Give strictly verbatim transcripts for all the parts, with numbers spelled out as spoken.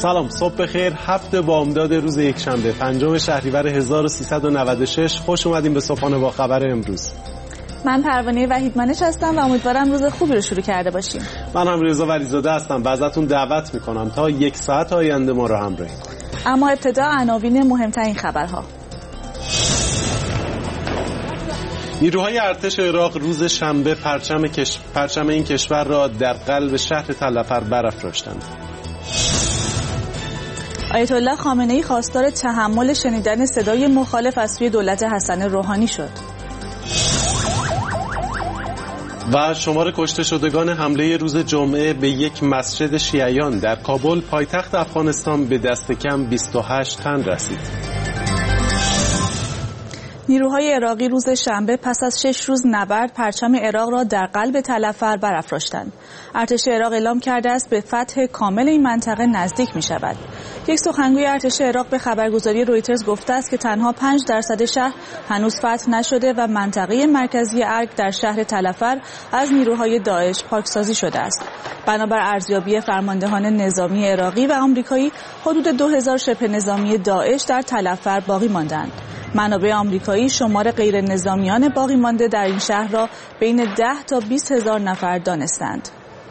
سلام، صبح بخیر. هفت بامداد روز یکشنبه پنجم شهریور هزار و سیصد و نود و شش. خوش اومدیم به صبحانه با خبر امروز. من پروانه وحیدمانش هستم و امیدوارم روز خوبی رو شروع کرده باشیم. من هم رضا ولیزاده هستم و ازتون دعوت میکنم تا یک ساعت آینده ما رو همراهی کنید. اما ابتدا عناوین مهمترین خبرها. نیروهای ارتش عراق روز شنبه پرچم, کش... پرچم این کشور را در قلب شهر تل‌عفر برافراشتند. آیت الله خامنه‌ای خواستار تحمل شنیدن صدای مخالف از سوی دولت حسن روحانی شد. و شمار کشته شدگان حمله روز جمعه به یک مسجد شیعیان در کابل پایتخت افغانستان به دست کم بیست و هشت تن رسید. نیروهای عراقی روز شنبه پس از شش روز نبرد پرچم عراق را در قلب تل‌عفر برافراشتند. ارتش عراق اعلام کرده است به فتح کامل این منطقه نزدیک می شود. یک سخنگوی ارتش عراق به خبرگزاری رویترز گفته است که تنها پنج درصد شهر هنوز فتح نشده و منطقه مرکزی ارگ در شهر تل‌عفر از نیروهای داعش پاکسازی شده است. بنابر ارزیابی فرماندهان نظامی عراقی و آمریکایی، حدود دو هزار شبه نظامی داعش در تل‌عفر باقی ماندند. منابع آمریکایی شمار غیر نظامیان باقی مانده در این شهر را بین ده تا بیست هزار نفر دانستند.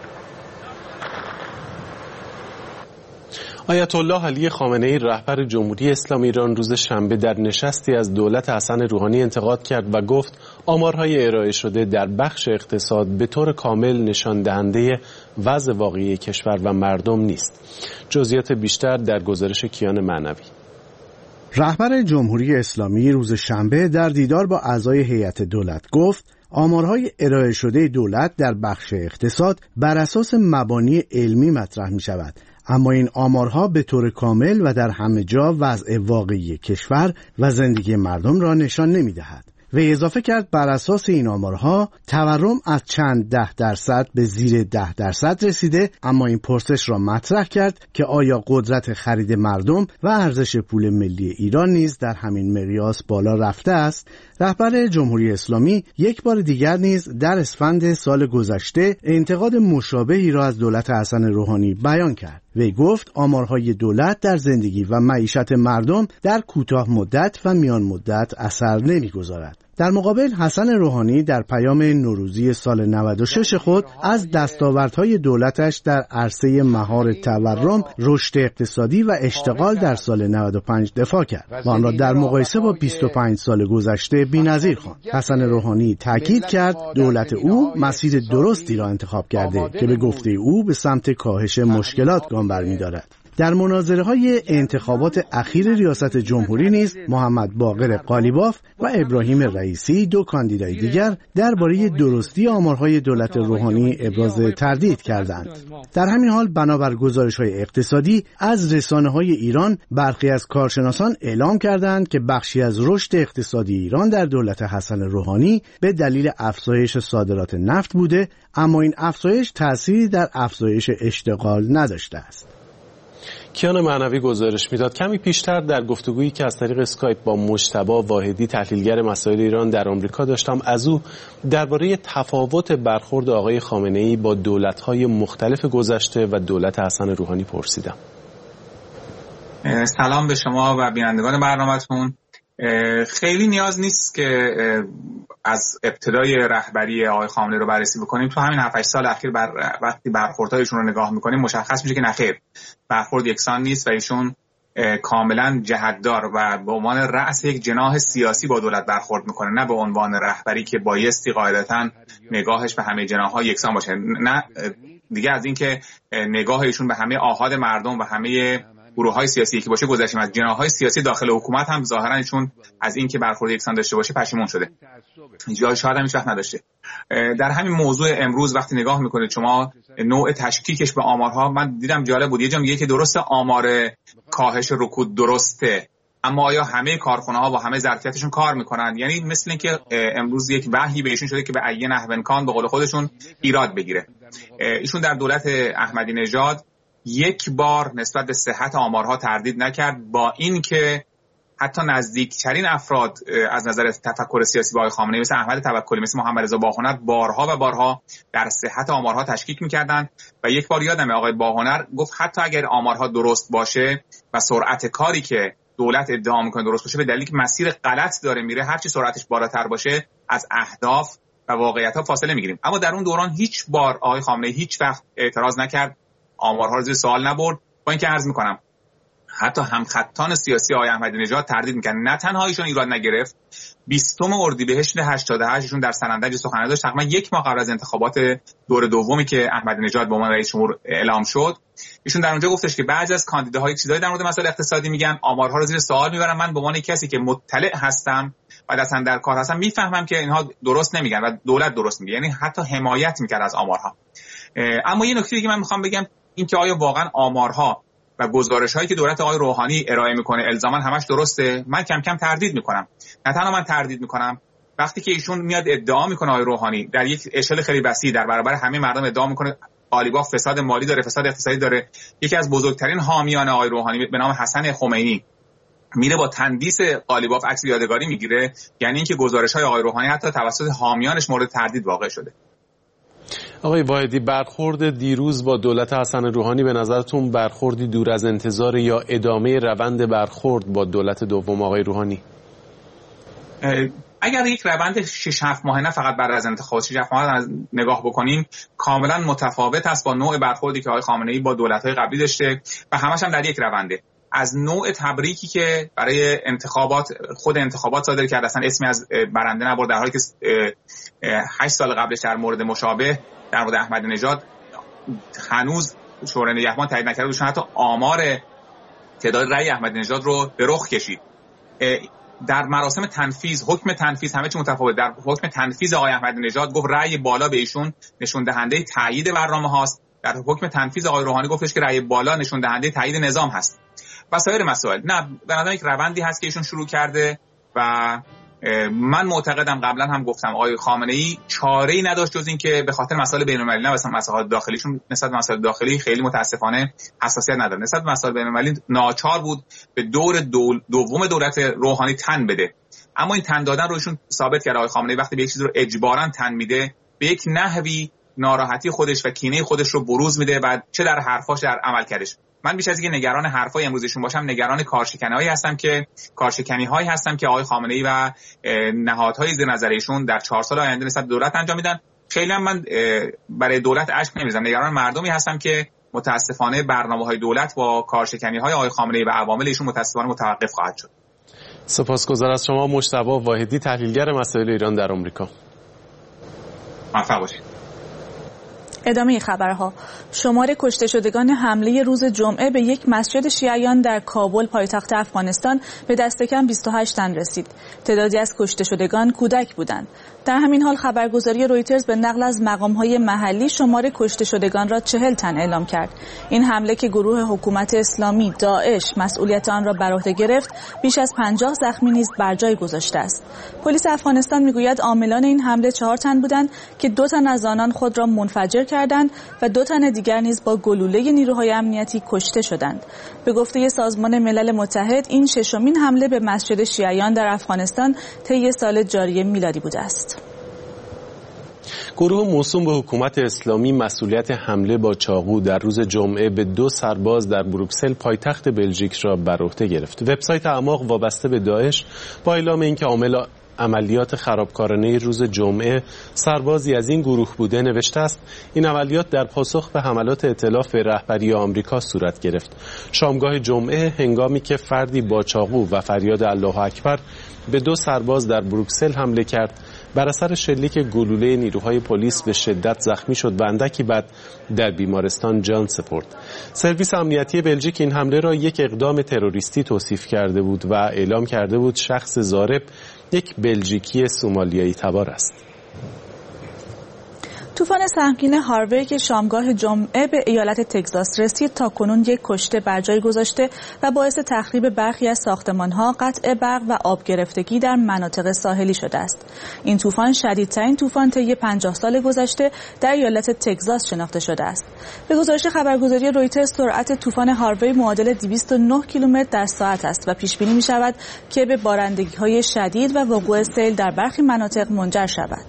آیت الله علی خامنه‌ای رهبر جمهوری اسلامی ایران روز شنبه در نشستی از دولت حسن روحانی انتقاد کرد و گفت آمارهای ارائه شده در بخش اقتصاد به طور کامل نشان دهنده وضع واقعی کشور و مردم نیست. جزئیات بیشتر در گزارش کیان معنوی. رهبر جمهوری اسلامی روز شنبه در دیدار با اعضای هیئت دولت گفت آمارهای ارائه شده دولت در بخش اقتصاد بر اساس مبانی علمی مطرح می شود، اما این آمارها به طور کامل و در همه جا وضع واقعی کشور و زندگی مردم را نشان نمی دهد. و اضافه کرد بر اساس این آمارها تورم از چند ده درصد به زیر ده درصد رسیده، اما این پرسش را مطرح کرد که آیا قدرت خرید مردم و ارزش پول ملی ایران نیز در همین مقیاس بالا رفته است؟ رهبر جمهوری اسلامی یک بار دیگر نیز در اسفند سال گذشته انتقاد مشابهی را از دولت حسن روحانی بیان کرد. وی گفت آمارهای دولت در زندگی و معیشت مردم در کوتاه مدت و میان مدت اثر نمی‌گذارد. در مقابل حسن روحانی در پیام نوروزی سال نود و شش خود از دستاوردهای دولتش در عرصه مهار تورم، رشد اقتصادی و اشتغال در سال نود و پنج دفاع کرد و آن را در مقایسه با بیست و پنج سال گذشته بی‌نظیر خواند. حسن روحانی تاکید کرد دولت او مسیر درستی را انتخاب کرده که به گفته او به سمت کاهش مشکلات گام برمی‌دارد. در مناظره‌های انتخابات اخیر ریاست جمهوری نیز محمد باقر قالیباف و ابراهیم رئیسی، دو کاندیدای دیگر، درباره درستی آمارهای دولت روحانی ابراز تردید کردند. در همین حال بنابر گزارش‌های اقتصادی از رسانه‌های ایران، برخی از کارشناسان اعلام کردند که بخشی از رشد اقتصادی ایران در دولت حسن روحانی به دلیل افزایش صادرات نفت بوده، اما این افزایش تأثیری در افزایش اشتغال نداشته است. کیان معنوی گزارش میداد. کمی پیشتر در گفتگویی که از طریق اسکایپ با مجتبی واحدی تحلیلگر مسائل ایران در آمریکا داشتم، از او درباره تفاوت برخورد آقای خامنه‌ای با دولت‌های مختلف گذشته و دولت حسن روحانی پرسیدم. سلام به شما و بینندگان برنامه‌تون. خیلی نیاز نیست که از ابتدای رهبری آقای خامنه‌ای رو بررسی بکنیم. تو همین هفت هشت سال اخیر بر وقتی برخوردهایشون رو نگاه می‌کنیم مشخص میشه که نخیر، برخورد یکسان نیست و ایشون کاملا جهت‌دار و به عنوان رأس یک جناح سیاسی با دولت برخورد میکنه، نه به عنوان رهبری که بایستی قاعدتاً نگاهش به همه جناح‌ها یکسان باشه. نه دیگه از اینکه نگاه ایشون به همه آحاد مردم و همه گروه‌های سیاسی که باشه گذشتیم. از جناح‌های سیاسی داخل حکومت هم ظاهراً ایشون از اینکه برخورد یکسان داشته باشه پشیمون شده. جای شاید هم هیچ وقت نداشته. در همین موضوع امروز وقتی نگاه میکنید شما نوع تشکیکش به آمارها، من دیدم جالب بود. یه جا میگه که درسته آمار کاهش رکود درسته، اما آیا همه کارخانه‌ها با همه ظرفیتشون کار میکنن؟ یعنی مثل اینکه امروز یک وحی بهشون شده که به ای نحو امکان به قول خودشون ایراد بگیره. ایشون در دولت احمدی نژاد یک بار نسبت به صحت آمارها تردید نکرد، با این که حتی نزدیکترین افراد از نظر تفکر سیاسی با آقای خامنه‌ای مثل احمد توکلی، مثل محمد رضا باهنر بارها و بارها در صحت آمارها تشکیک می‌کردند و یک بار یادمه آقای باهنر گفت حتی اگر آمارها درست باشه و سرعت کاری که دولت ادعا می‌کنه درست باشه، به دلیلی که مسیر غلط داره میره، هر چی سرعتش بالاتر باشه از اهداف و واقعیت‌ها فاصله می‌گیریم. اما در اون دوران هیچ بار آقای خامنه‌ای هیچ وقت اعتراض نکرد، آمارها رو زیر سوال نبرد. با اینکه عرض می‌کنم حتی همخطان سیاسی آقای احمدی نژاد تردید می‌کردن، نه تنها ایشون ایراد نگرفت، بیستم اردیبهشت هشتاد و هشت ایشون در سنندج سخنرانی داشت تقریبا یک ماه قبل از انتخابات دور دومی که احمدی نژاد به عنوان رئیس جمهور اعلام شد. ایشون در اونجا گفتش که بعضی از کاندیداهای چیزایی در مورد مسائل اقتصادی میگن، آمارها رو زیر سوال میبرن، من به عنوان کسی که مطلع هستم و اصلا در کار هستم میفهمم که اینها درست نمیگن و دولت درست میگه. یعنی حتی حمایت میکرد از آمارها. اما یه نکته دیگه من میخوام بگم، این که آیا واقعا آمارها و گزارش‌هایی که دولت آقای روحانی ارائه میکنه الزاما همش درسته؟ من کم کم تردید میکنم. نه تنها من تردید میکنم، وقتی که ایشون میاد ادعا میکنه آقای روحانی در یک اشل خیلی وسیع در برابر همه مردم ادعا میکنه قالیباف فساد مالی داره، فساد اقتصادی داره، یکی از بزرگترین حامیان آقای روحانی به نام حسن خمینی میره با تندیس قالیباف عکس یادگاری میگیره، یعنی اینکه گزارش‌های آقای روحانی حتی توسط حامیانش مورد تردید واقع شده. آقای واحدی، برخورد دیروز با دولت حسن روحانی به نظرتون برخوردی دور از انتظار یا ادامه روند برخورد با دولت دوم آقای روحانی؟ اگر یک روند شش هفت ماهه نه فقط بعد از انتخابات شش هفت ماهه نگاه بکنیم، کاملا متفاوت است با نوع برخوردی که آقای خامنه‌ای با دولت‌های قبلی داشته و همش هم در یک رونده. از نوع تبریکی که برای انتخابات خود انتخابات صادر کرد، اصلا اسمی از برنده نبرد، در حالی که هشت سال قبلش در مورد مشابه در مورد احمدی نژاد هنوز شورای نگهبان تایید نکرده بود، حتی آمار تعداد رأی احمدی نژاد رو به رخ کشید. در مراسم تنفیذ، حکم تنفیذ همه چی متفاوت. در حکم تنفیذ آقای احمدی نژاد گفت رأی بالا به ایشون نشون دهنده تایید برنامه هاست. در حکم تنفیذ آقای روحانی گفتش که رأی بالا نشون دهنده تایید نظام هست و سایر مسائل. نه، به نظر یک روندی هست که ایشون شروع کرده و من معتقدم، قبلا هم گفتم، آقای خامنه‌ای چاره‌ای نداشت جز این که به خاطر مسائل بین‌المللی، نه مثلا مسائل داخلیشون، نسبت به مسائل داخلی خیلی متاسفانه حساسیت نداره، نسبت به مسائل بین‌المللی ناچار بود به دور دول دوم دولت روحانی تن بده. اما این تن دادن رو ایشون ثابت کرد. آقای خامنه‌ای وقتی به یک چیزی رو اجباراً تن میده، به یک نحوی ناراحتی خودش و کینه خودش رو بروز میده و چه در حرفاش در عملکردش. من بیش از اینکه نگران حرفای امروزشون باشم، نگران کارشکنی‌هایی هستم که کارشکنی‌هایی هستم که آقای خامنه‌ای و نهادهای زیر نظر ایشون در چهار سال آینده نسبت دولت انجام میدن. خیلی هم من برای دولت اشک نمی‌ریزم، نگران مردمی هستم که متاسفانه برنامه‌های دولت با کارشکنی‌های آقای خامنه‌ای و عوامل ایشون متاسفانه متوقف خواهد شد. سپاسگزارم از شما مجتبی واحدی، تحلیلگر مسائل ایران در آمریکا. موفق باشید. ادامه خبرها. شمار کشته شدگان حمله روز جمعه به یک مسجد شیعیان در کابل پایتخت افغانستان به دست کم بیست و هشت تن رسید. تعدادی از کشته شدگان کودک بودند. در همین حال خبرگزاری رویترز به نقل از مقام‌های محلی شمار کشته شدگان را چهل تن اعلام کرد. این حمله که گروه حکومت اسلامی داعش مسئولیت آن را بر عهده گرفت، بیش از پنجاه زخمی نیز بر جای گذاشته است. پلیس افغانستان میگوید عاملان این حمله چهار تن بودند که دو تن از آنان خود را منفجر کردند و دو تن دیگر نیز با گلوله نیروهای امنیتی کشته شدند. به گفته سازمان ملل متحد، این ششمین حمله به مسجد شیعیان در افغانستان طی سال جاری میلادی بوده است. گروه موسوم به حکومت اسلامی مسئولیت حمله با چاقو در روز جمعه به دو سرباز در بروکسل پایتخت بلژیک را بر عهده گرفت. وبسایت اعماق وابسته به داعش با اعلام اینکه عامل عملیات خرابکارانه روز جمعه سربازی از این گروه بوده نوشته است این عملیات در پاسخ به حملات ائتلاف به رهبری آمریکا صورت گرفت. شامگاه جمعه هنگامی که فردی با چاقو و فریاد الله اکبر به دو سرباز در بروکسل حمله کرد، بر اثر شلیک گلوله نیروهای پلیس به شدت زخمی شد و اندکی بعد در بیمارستان جان سپرد. سرویس امنیتی بلژیک این حمله را یک اقدام تروریستی توصیف کرده بود و اعلام کرده بود شخص ضارب یک بلژیکی سومالیایی تبار است. طوفان سهمگین هاروی که شامگاه جمعه به ایالت تگزاس رسید تاکنون یک کشته بر جای گذاشته و باعث تخریب برخی از ساختمان‌ها، قطع برق و آب گرفتگی در مناطق ساحلی شده است. این طوفان شدیدترین طوفان طی پنجاه سال گذشته در ایالت تگزاس شناخته شده است. به گزارش خبرگزاری رویترز سرعت طوفان هاروی معادل دویست و نه کیلومتر در ساعت است و پیش بینی می‌شود که به بارندگی‌های شدید و وقوع سیل در برخی مناطق منجر شود.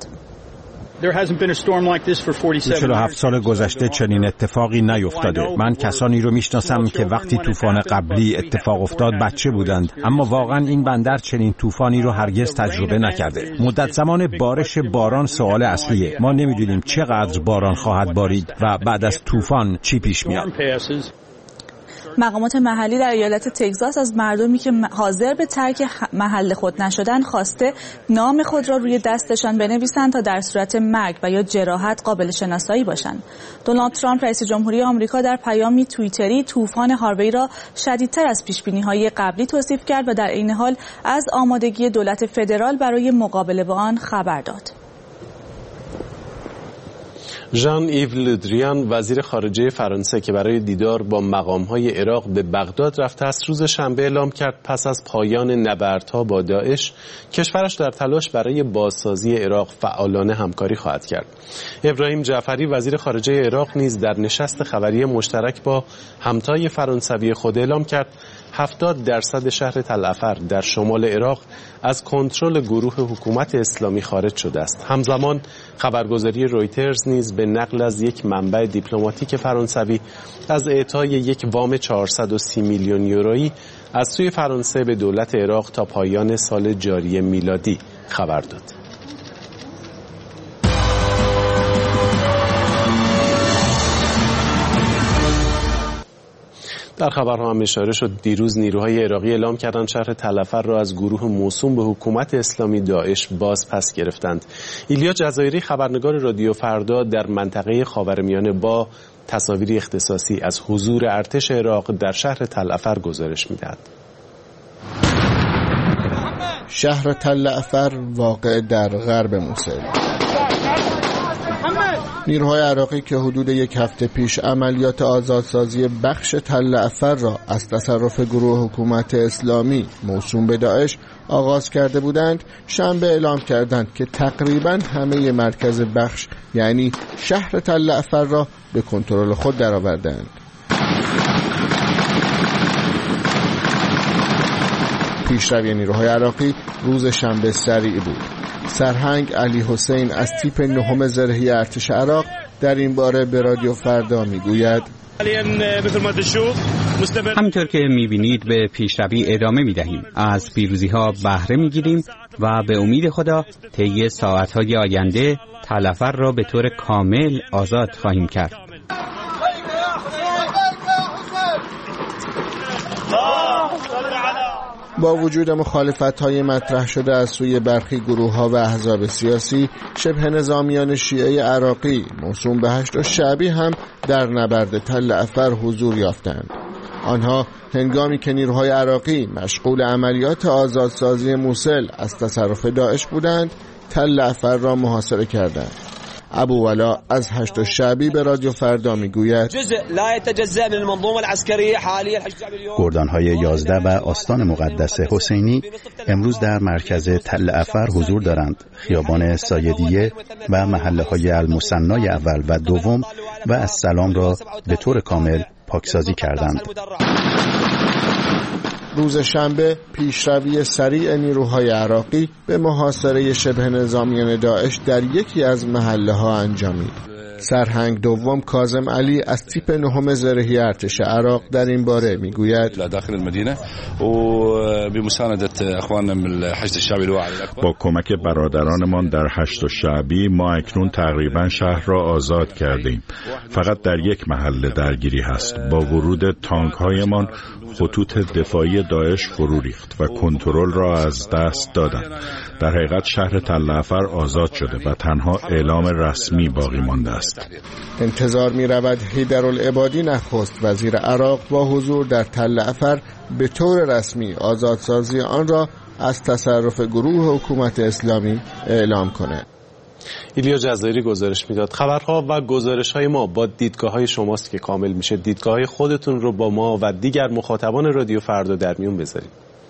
چهل و هفت سال گذشته چنین اتفاقی نیفتاده. من کسانی رو میشناسم که وقتی طوفان قبلی اتفاق افتاد بچه بودند، اما واقعا این بندر چنین طوفانی رو هرگز تجربه نکرده. مدت زمان بارش باران سوال اصلیه. ما نمیدونیم چقدر باران خواهد بارید و بعد از طوفان چی پیش میاد. مقامات محلی در ایالت تگزاس از مردمی که حاضر به ترک محل خود نشدن خواسته نام خود را روی دستشان بنویسند تا در صورت مرگ و یا جراحت قابل شناسایی باشند. دونالد ترامپ رئیس جمهوری آمریکا در پیامی توییتری طوفان هاروی را شدیدتر از پیش‌بینی‌های قبلی توصیف کرد و در عین حال از آمادگی دولت فدرال برای مقابله با آن خبر داد. ژان ایو لودریان وزیر خارجه فرانسه که برای دیدار با مقام‌های عراق به بغداد رفته است، روز شنبه اعلام کرد پس از پایان نبردها با داعش کشورش در تلاش برای بازسازی عراق فعالانه همکاری خواهد کرد. ابراهیم جعفری وزیر خارجه عراق نیز در نشست خبری مشترک با همتای فرانسوی خود اعلام کرد هفتاد درصد شهر تلعفر در شمال عراق از کنترل گروه حکومت اسلامی خارج شده است. همزمان خبرگزاری رویترز نیز به نقل از یک منبع دیپلماتیک فرانسوی از اعطای یک وام چهارصد و سی میلیون یورویی از سوی فرانسه به دولت عراق تا پایان سال جاری میلادی خبر داد. در خبرها هم اشاره شد دیروز نیروهای عراقی اعلام کردند شهر تلعفر را از گروه موسوم به حکومت اسلامی داعش باز پس گرفتند. ایلیا جزایری خبرنگار رادیو فردا در منطقه خاورمیانه با تصاویر اختصاصی از حضور ارتش عراق در شهر تلعفر گزارش می‌دهد. شهر تلعفر واقع در غرب موسل. نیروهای عراقی که حدود یک هفته پیش عملیات آزادسازی بخش تلعفر را از تصرف گروه حکومت اسلامی موسوم به داعش آغاز کرده بودند، شنبه اعلام کردند که تقریباً همه مرکز بخش یعنی شهر تلعفر را به کنترل خود درآوردند. پیشروی نیروهای عراقی روز شنبه سریع بود. سرهنگ علی حسین از تیپ نهم زرهی ارتش عراق در این باره به رادیو فردا میگوید همینطور که میبینید به پیشروی ادامه میدهیم، از پیروزی ها بهره میگیریم و به امید خدا طی ساعتهای آینده تلعفر را به طور کامل آزاد خواهیم کرد. با وجود مخالفت‌های مطرح شده از سوی برخی گروه‌ها و احزاب سیاسی، شبه نظامیان شیعه عراقی موسوم به هشت شعبی هم در نبرد تلعفر حضور یافتند. آنها هنگامی که نیروهای عراقی مشغول عملیات آزادسازی موصل از تصرف داعش بودند، تلعفر را محاصره کردند. ابو ولا از هشت شعبی به رادیو فردا میگوید گردانهای یازده و آستان مقدس حسینی امروز در مرکز تلعفر حضور دارند. خیابان سایدیه و محله های المثنای اول و دوم و السلام را به طور کامل پاکسازی کردند. روز شنبه پیشروی سریع نیروهای عراقی به محاصره شبه نظامیان داعش در یکی از محله ها انجامید. سرهنگ دوم کاظم علی از تیپ نهم زرهی ارتش عراق در این باره میگوید با کمک برادرانمان در هشت شعبی ما اکنون تقریبا شهر را آزاد کردیم. فقط در یک محله درگیری هست. با ورود تانک هایمان خطوط دفاعی داعش فرو ریخت و کنترل را از دست دادند. در حقیقت شهر تلعفر آزاد شده و تنها اعلام رسمی باقی مانده است. انتظار می رود حیدرالعبادی نخست وزیر عراق با حضور در تلعفر به طور رسمی آزادسازی آن را از تصرف گروه حکومت اسلامی اعلام کند. ایلیا جزایری گزارش میداد. خبرها و گزارش‌های ما با دیدگاه‌های شماست که کامل میشه. دیدگاه‌های خودتون رو با ما و دیگر مخاطبان رادیو فردا در میون بذارید.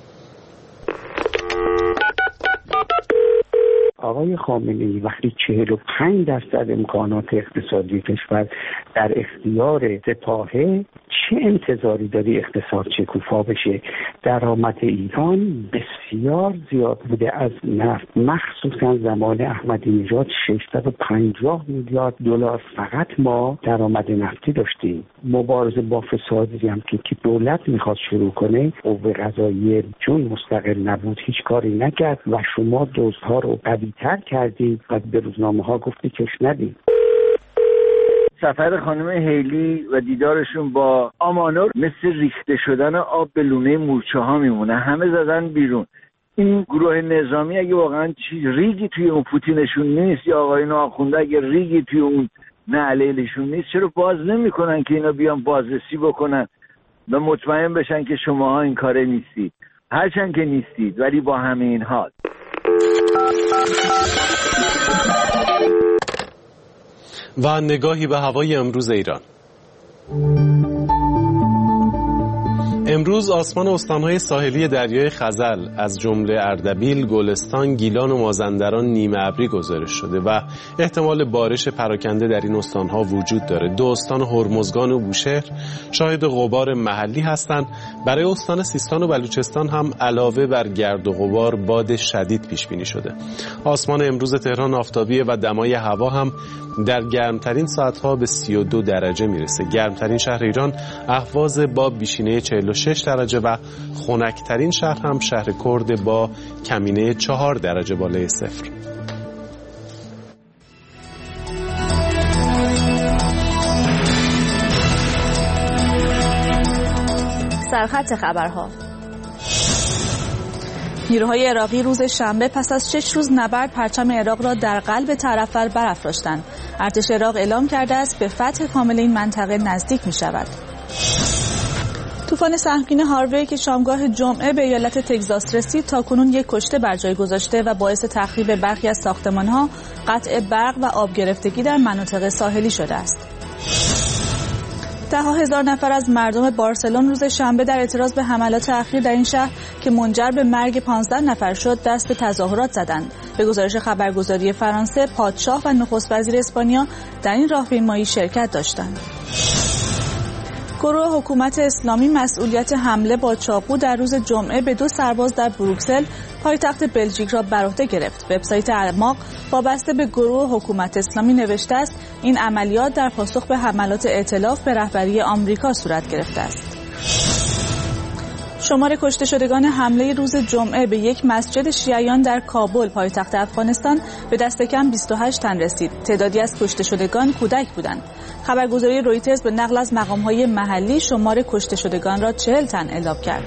آقای خامنه‌ای وقتی چهل و پنج درصد امکانات اقتصادی کشور در اختیار سپاهه، چه انتظاری داری اقتصاد شکوفا بشه؟ درآمد ایران بسیار زیاد بوده از نفت، مخصوصا زمان احمدی نژاد ششصد و پنجاه میلیارد دلار فقط ما درآمد نفتی داشتیم. مبارزه با فسادی هم که که دولت میخواد شروع کنه، قوه قضاییه چون مستقل نبود هیچ کاری نکرد و شما دزدها رو قوی‌تر کردید و به روزنامه‌ها گفتی کش ندید. سفر خانم هیلی و دیدارشون با آمانور مثل ریخته شدن آب به لونه مورچه ها میمونه. همه زدن بیرون. این گروه نظامی اگه واقعا چی ریگی توی اون پوتینشون نیست یا آقایون آخونده اگه ریگی توی اون نعلیلشون نیست، چرا باز نمیکنن که اینا بیان بازرسی بکنن و مطمئن بشن که شماها این کاره نیستید، هرچند که نیستید، ولی با همه این حال. و نگاهی به هوای امروز ایران. امروز آسمان استان‌های ساحلی دریای خزر از جمله اردبیل، گلستان، گیلان و مازندران نیمه ابری گزارش شده و احتمال بارش پراکنده در این استان‌ها وجود داره. دو استان هرمزگان و بوشهر شاهد غبار محلی هستند. برای استان سیستان و بلوچستان هم علاوه بر گرد و غبار باد شدید پیش بینی شده. آسمان امروز تهران آفتابیه و دمای هوا هم در گرمترین ساعتها به سی و دو درجه میرسه. گرمترین شهر ایران اهواز با بیشینه چهل و شش درجه و خنکترین شهر هم شهر کرد با کمینه چهار درجه بالای صفر. سرخط خبرها. نیروهای عراقی روز شنبه پس از شش روز نبرد پرچم عراق را در قلب تلفر برافراشتند. ارتش عراق اعلام کرده است به فتح کامل این منطقه نزدیک می شود. طوفان سهمگین هاروی که شامگاه جمعه به ایالت تگزاس رسید تاکنون یک کشته بر جای گذاشته و باعث تخریب برخی از ساختمان‌ها، قطع برق و آب گرفتگی در مناطق ساحلی شده است. ده ها هزار نفر از مردم بارسلون روز شنبه در اعتراض به حملات اخیر در این شهر که منجر به مرگ پانزده نفر شد دست تظاهرات زدند. به گزارش خبرگزاری فرانسه، پادشاه و نخست وزیر اسپانیا در این راهپیمایی شرکت داشتند. گروه حکومت اسلامی مسئولیت حمله با چاقو در روز جمعه به دو سرباز در بروکسل پایتخت بلژیک را بر عهده گرفت. وبسایت اعماق وابسته به گروه حکومت اسلامی نوشته است این عملیات در پاسخ به حملات ائتلاف به رهبری آمریکا صورت گرفته است. شمار کشته شدگان حمله روز جمعه به یک مسجد شیعیان در کابل پایتخت افغانستان به دست کم بیست و هشت تن رسید. تعدادی از کشته شدگان کودک بودند. خبرگزاری رویترز به نقل از مقام‌های محلی شمار کشته شدگان را چهل تن اعلام کرد.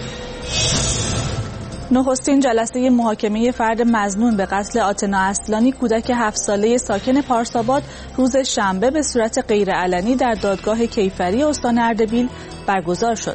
نخستین جلسه محاکمه فرد مظنون به قتل آتنا اصلانی کودک هفت ساله ساکن پارساباد روز شنبه به صورت غیرعلنی در دادگاه کیفری استان اردبیل برگزار شد.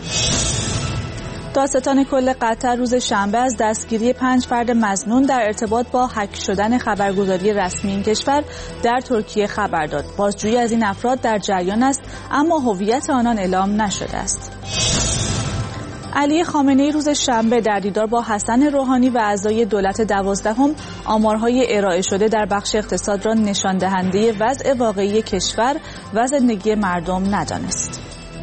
دادستان کل قطر روز شنبه از دستگیری پنج فرد مظنون در ارتباط با هک شدن خبرگزاری رسمی این کشور در ترکیه خبر داد. بازجویی از این افراد در جریان است اما هویت آنان اعلام نشده است. علی خامنه‌ای روز شنبه در دیدار با حسن روحانی و اعضای دولت دوازدهم آمارهای ارائه شده در بخش اقتصاد را نشان دهنده وضع واقعی کشور و زندگی مردم ندانست.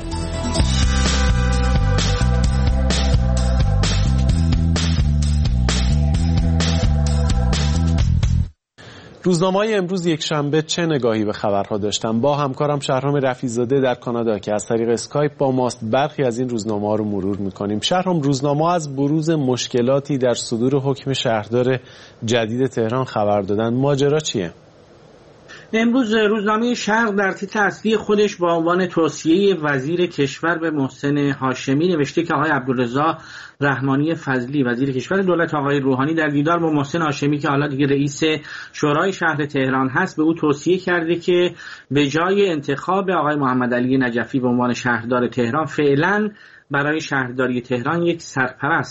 روزنامه‌های امروز یک شنبه چه نگاهی به خبرها داشتم؟ با همکارم شهرام رفیع‌زاده در کانادا که از طریق اسکایپ با ماست برخی از این روزنامه‌ها رو مرور می‌کنیم. شهرام، روزنامه‌ها از بروز مشکلاتی در صدور حکم شهردار جدید تهران خبر دادن. ماجرا چیه؟ امروز روزنامه شرق در تیتر اصلی خودش با عنوان توصیه وزیر کشور به محسن هاشمی نوشته که آقای عبدالرضا رحمانی فضلی وزیر کشور دولت آقای روحانی در دیدار با محسن هاشمی که حالا دیگه رئیس شورای شهر تهران هست به او توصیه کرده که به جای انتخاب آقای محمد علی نجفی به عنوان شهردار تهران فعلا برای شهرداری تهران یک سرپرست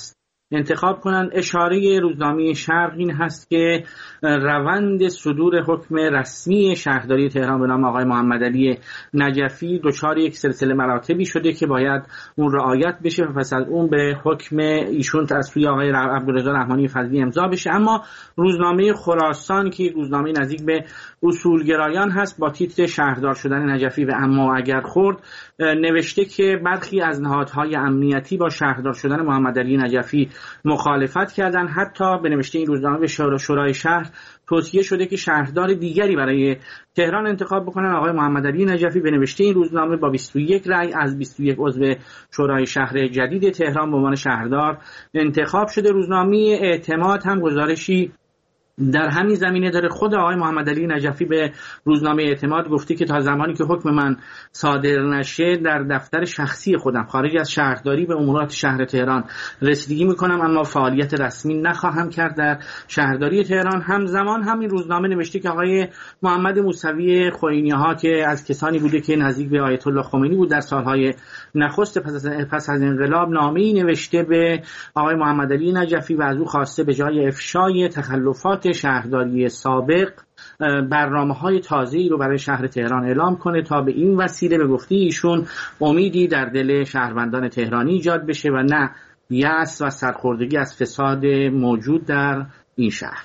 انتخاب کنند. اشاره روزنامه شرق این هست که روند صدور حکم رسمی شهرداری تهران به نام آقای محمد علی نجفی دچار یک سلسله مراتبی شده که باید اون رعایت بشه و پس از اون به حکم ایشون از سوی آقای عبدالرضا رحمانی فضلی امضا بشه. اما روزنامه خراسان که روزنامه نزدیک به اصولگرایان هست با تیتر شهردار شدن نجفی و اما اگر خورد نوشته که برخی از نهادهای امنیتی با شهردار شدن محمد علی نجفی مخالفت کردن. حتی به نوشته این روزنامه به شورای شهر توصیه شده که شهردار دیگری برای تهران انتخاب بکنن. آقای محمد علی نجفی به نوشته این روزنامه با بیست و یک رأی از بیست و یک عضو شورای شهر جدید تهران به عنوان شهردار انتخاب شده. روزنامه اعتماد هم گزارشی در همین زمینه داره. خود آقای محمد علی نجفی به روزنامه اعتماد گفته که تا زمانی که حکم من صادر نشه در دفتر شخصی خودم خارج از شهرداری به امورات شهر تهران رسیدگی میکنم، اما فعالیت رسمی نخواهم کرد در شهرداری تهران. همزمان همین روزنامه نوشته که آقای محمد موسوی خوئینی‌ها که از کسانی بوده که نزدیک به آیت الله خمینی بود در سالهای نخست پس از پس از انقلاب نامه‌ای نوشته به آقای محمد علی نجفی و از او خواسته به جای افشای تخلفات شهرداری سابق برنامه‌های تازه‌ای رو برای شهر تهران اعلام کنه تا به این وسیله به گفته ایشون امیدی در دل شهروندان تهرانی ایجاد بشه و نه یأس و سرخوردگی از فساد موجود در این شهر.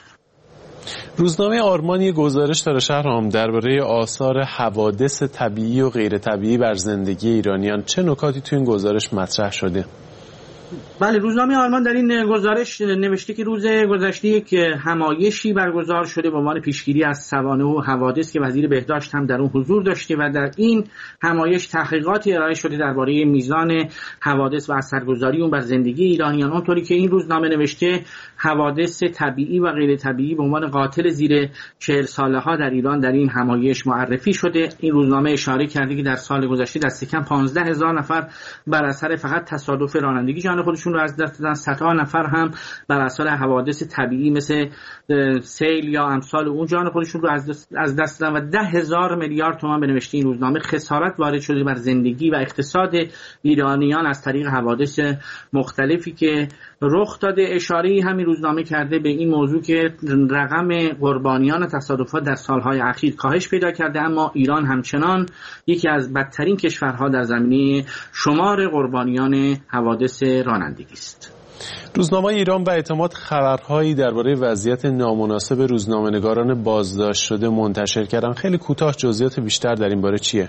روزنامه آرمانی گزارش داره شهرام درباره آثار حوادث طبیعی و غیر طبیعی بر زندگی ایرانیان. چه نکاتی تو این گزارش مطرح شده؟ بله، روزنامه آرمان در این گزارش نوشته که روز گذشته یک همایشی برگزار شده به عنوان پیشگیری از سوانح و حوادث که وزیر بهداشت هم در اون حضور داشته و در این همایش تحقیقاتی ارائه شده درباره میزان حوادث و اثرگذاری اون بر زندگی ایرانیان. اونطوری که این روزنامه نوشته حوادث طبیعی و غیر طبیعی به عنوان قاتل زیر چهل ساله ها در ایران در این همایش معرفی شده. این روزنامه اشاره کرده که در سال گذشته دست کم پانزده هزار نفر بر اثر فقط تصادف رانندگی جان خودشون رو از دست دادن. صدها نفر هم بر اثر حوادث طبیعی مثل سیل یا امثال اون جان خودشون رو از دست از دست دادن و ده هزار میلیارد تومان به نوشته این روزنامه خسارت وارد شده بر زندگی و اقتصاد ایرانیان از طریق حوادث مختلفی که رخ داده. اشاره‌ای همین روزنامه کرده به این موضوع که رقم قربانیان تصادفات در سالهای اخیر کاهش پیدا کرده، اما ایران همچنان یکی از بدترین کشورها در زمینه شمار قربانیان حوادث رانندگی است. روزنامه ایران و اعتماد خبرهایی درباره وضعیت نامناسب روزنامه‌نگاران بازداشت شده منتشر کردن. خیلی کوتاه جزئیات بیشتر در این باره چیه؟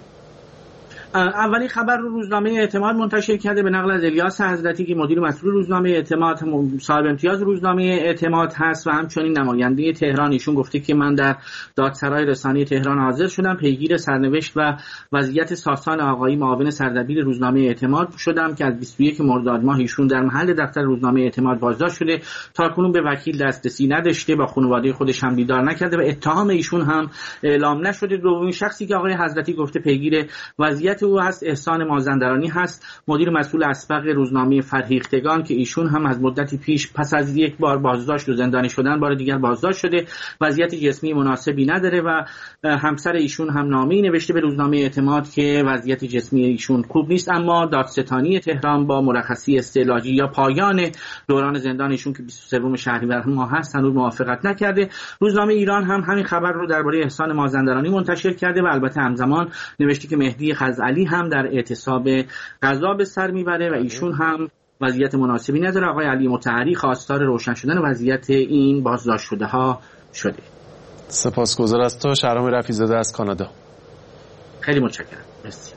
اولین خبر رو روزنامه اعتماد منتشر کرده به نقل از الیاس حضرتی که مدیر مسئول روزنامه اعتماد صاحب امتیاز روزنامه اعتماد هست و همچنین نماینده تهران. ایشون گفته که من در دادسرای رسانه‌ای تهران حاضر شدم، پیگیر سرنوشت و وضعیت ساسان آقایی معاون سردبیر روزنامه اعتماد شدم که از بیست و یک مرداد ماه ایشون در محل دفتر روزنامه اعتماد بازداشت شده. تاکنون به وکیل دسترسی نداشته، با خانواده خودش هم دیدار نکرده و اتهام ایشون هم اعلام نشده. دومین شخصی که آقای حضرتی گفته پیگیر وضعیت او هست احسان مازندرانی هست، مدیر مسئول اسبق روزنامه فرهیختگان که ایشون هم از مدتی پیش پس از یک بار بازداشت و زندانی شدن بار دیگر بازداشت شده، وضعیت جسمی مناسبی نداره و همسر ایشون هم نامه‌ای نوشته به روزنامه اعتماد که وضعیت جسمی ایشون خوب نیست، اما دادستانی تهران با مرخصی استعلاجی یا پایان دوران زندان ایشون که بیست و سوم شهریور ماه هست هنوز موافقت نکرده. روزنامه ایران هم همین خبر رو درباره احسان مازندرانی منتشر کرده و البته همزمان نوشته که مهدی خزعلی هم در اعتصاب غذا به سر میبره و ایشون هم وضعیت مناسبی نداره. آقای علی مطهری خواستار روشن شدن وضعیت این بازداشت شده ها شده. سپاسگزار از تو شهرام رفیع‌زاده از کانادا. خیلی متشکرم. مرسی.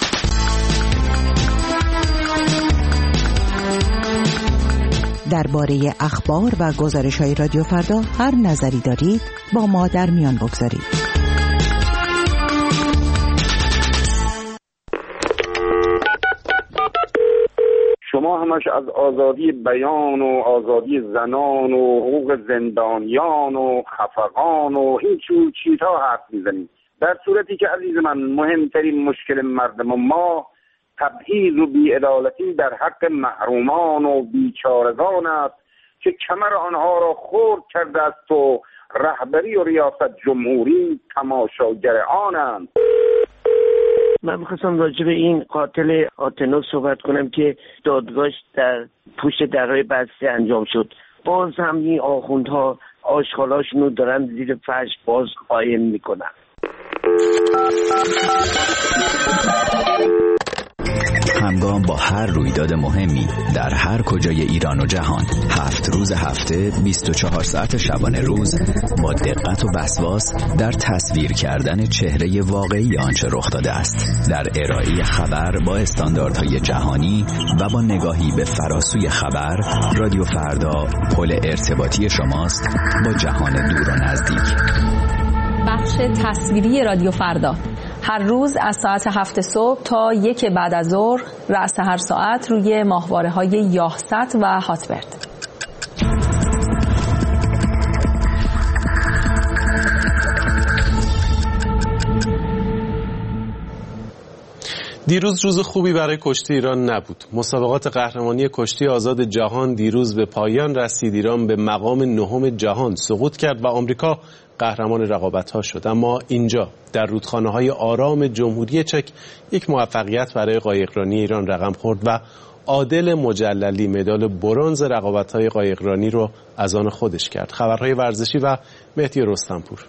درباره اخبار و گزارش‌های رادیو فردا هر نظری دارید با ما در میان بگذارید. شما همش از آزادی بیان و آزادی زنان و حقوق زندانیان و خفقان و این چون چیزها حرف میزنید، در صورتی که عزیز من مهمترین مشکل مردم ما تبعیض و بی‌عدالتی در حق محرومان و بیچارگان است که کمر آنها را خرد کرده است و رهبری و ریاست جمهوری تماشاگر آنند. من میخواستم راجع به این قاتل آتنا صحبت کنم که دادگاهش در پشت درهای بسته انجام شد. باز هم این آخوندها آشغالاشون رو دارن زیر فرش باز قایم میکنن. همگام با هر رویداد مهمی در هر کجای ایران و جهان، هفت روز هفته، بیست و چهار ساعت شبانه روز، با دقت و وسواس در تصویر کردن چهره واقعی آنچه رخ داده است، در ارائه خبر با استانداردهای جهانی و با نگاهی به فراسوی خبر، رادیو فردا پل ارتباطی شماست با جهان دور و نزدیک. بخش تصویری رادیو فردا هر روز از ساعت هفت صبح تا یک بعد از ظهر، رأس هر ساعت روی ماهواره‌های یاهصد و هاتبرد. دیروز روز خوبی برای کشتی ایران نبود. مسابقات قهرمانی کشتی آزاد جهان دیروز به پایان رسید. ایران به مقام نهم جهان سقوط کرد و آمریکا قهرمان رقابت‌ها شد. اما اینجا در رودخانه‌های آرام جمهوری چک یک موفقیت برای قایقرانی ایران رقم خورد و عادل مجللی مدال برنز رقابت‌های قایقرانی رو از آن خودش کرد. خبرهای ورزشی و مهدی رستمپور.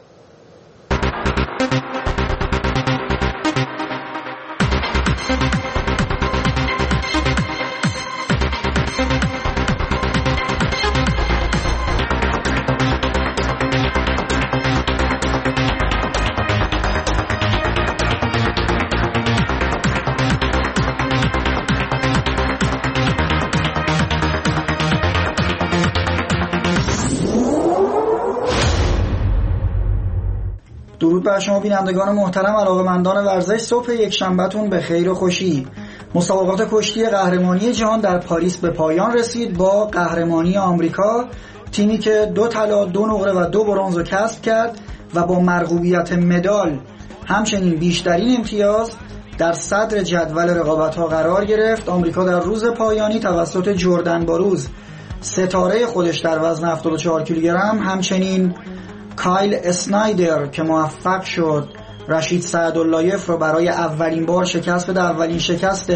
درود بر شما بینندگان محترم، علاقه‌مندان ورزش. صبح یک شنبهتون به خیر و خوشی. مسابقات کشتی قهرمانی جهان در پاریس به پایان رسید با قهرمانی آمریکا، تیمی که دو طلا، دو نقره و دو برنز رو کسب کرد و با مرغوبیت مدال همچنین بیشترین امتیاز در صدر جدول رقابت‌ها قرار گرفت. آمریکا در روز پایانی توسط جردن باروز، ستاره خودش در وزن هفتاد و چهار کیلوگرم، همچنین کایل اسنایدر که موفق شد رشید سعداللایف رو برای اولین بار شکست بده، اولین شکست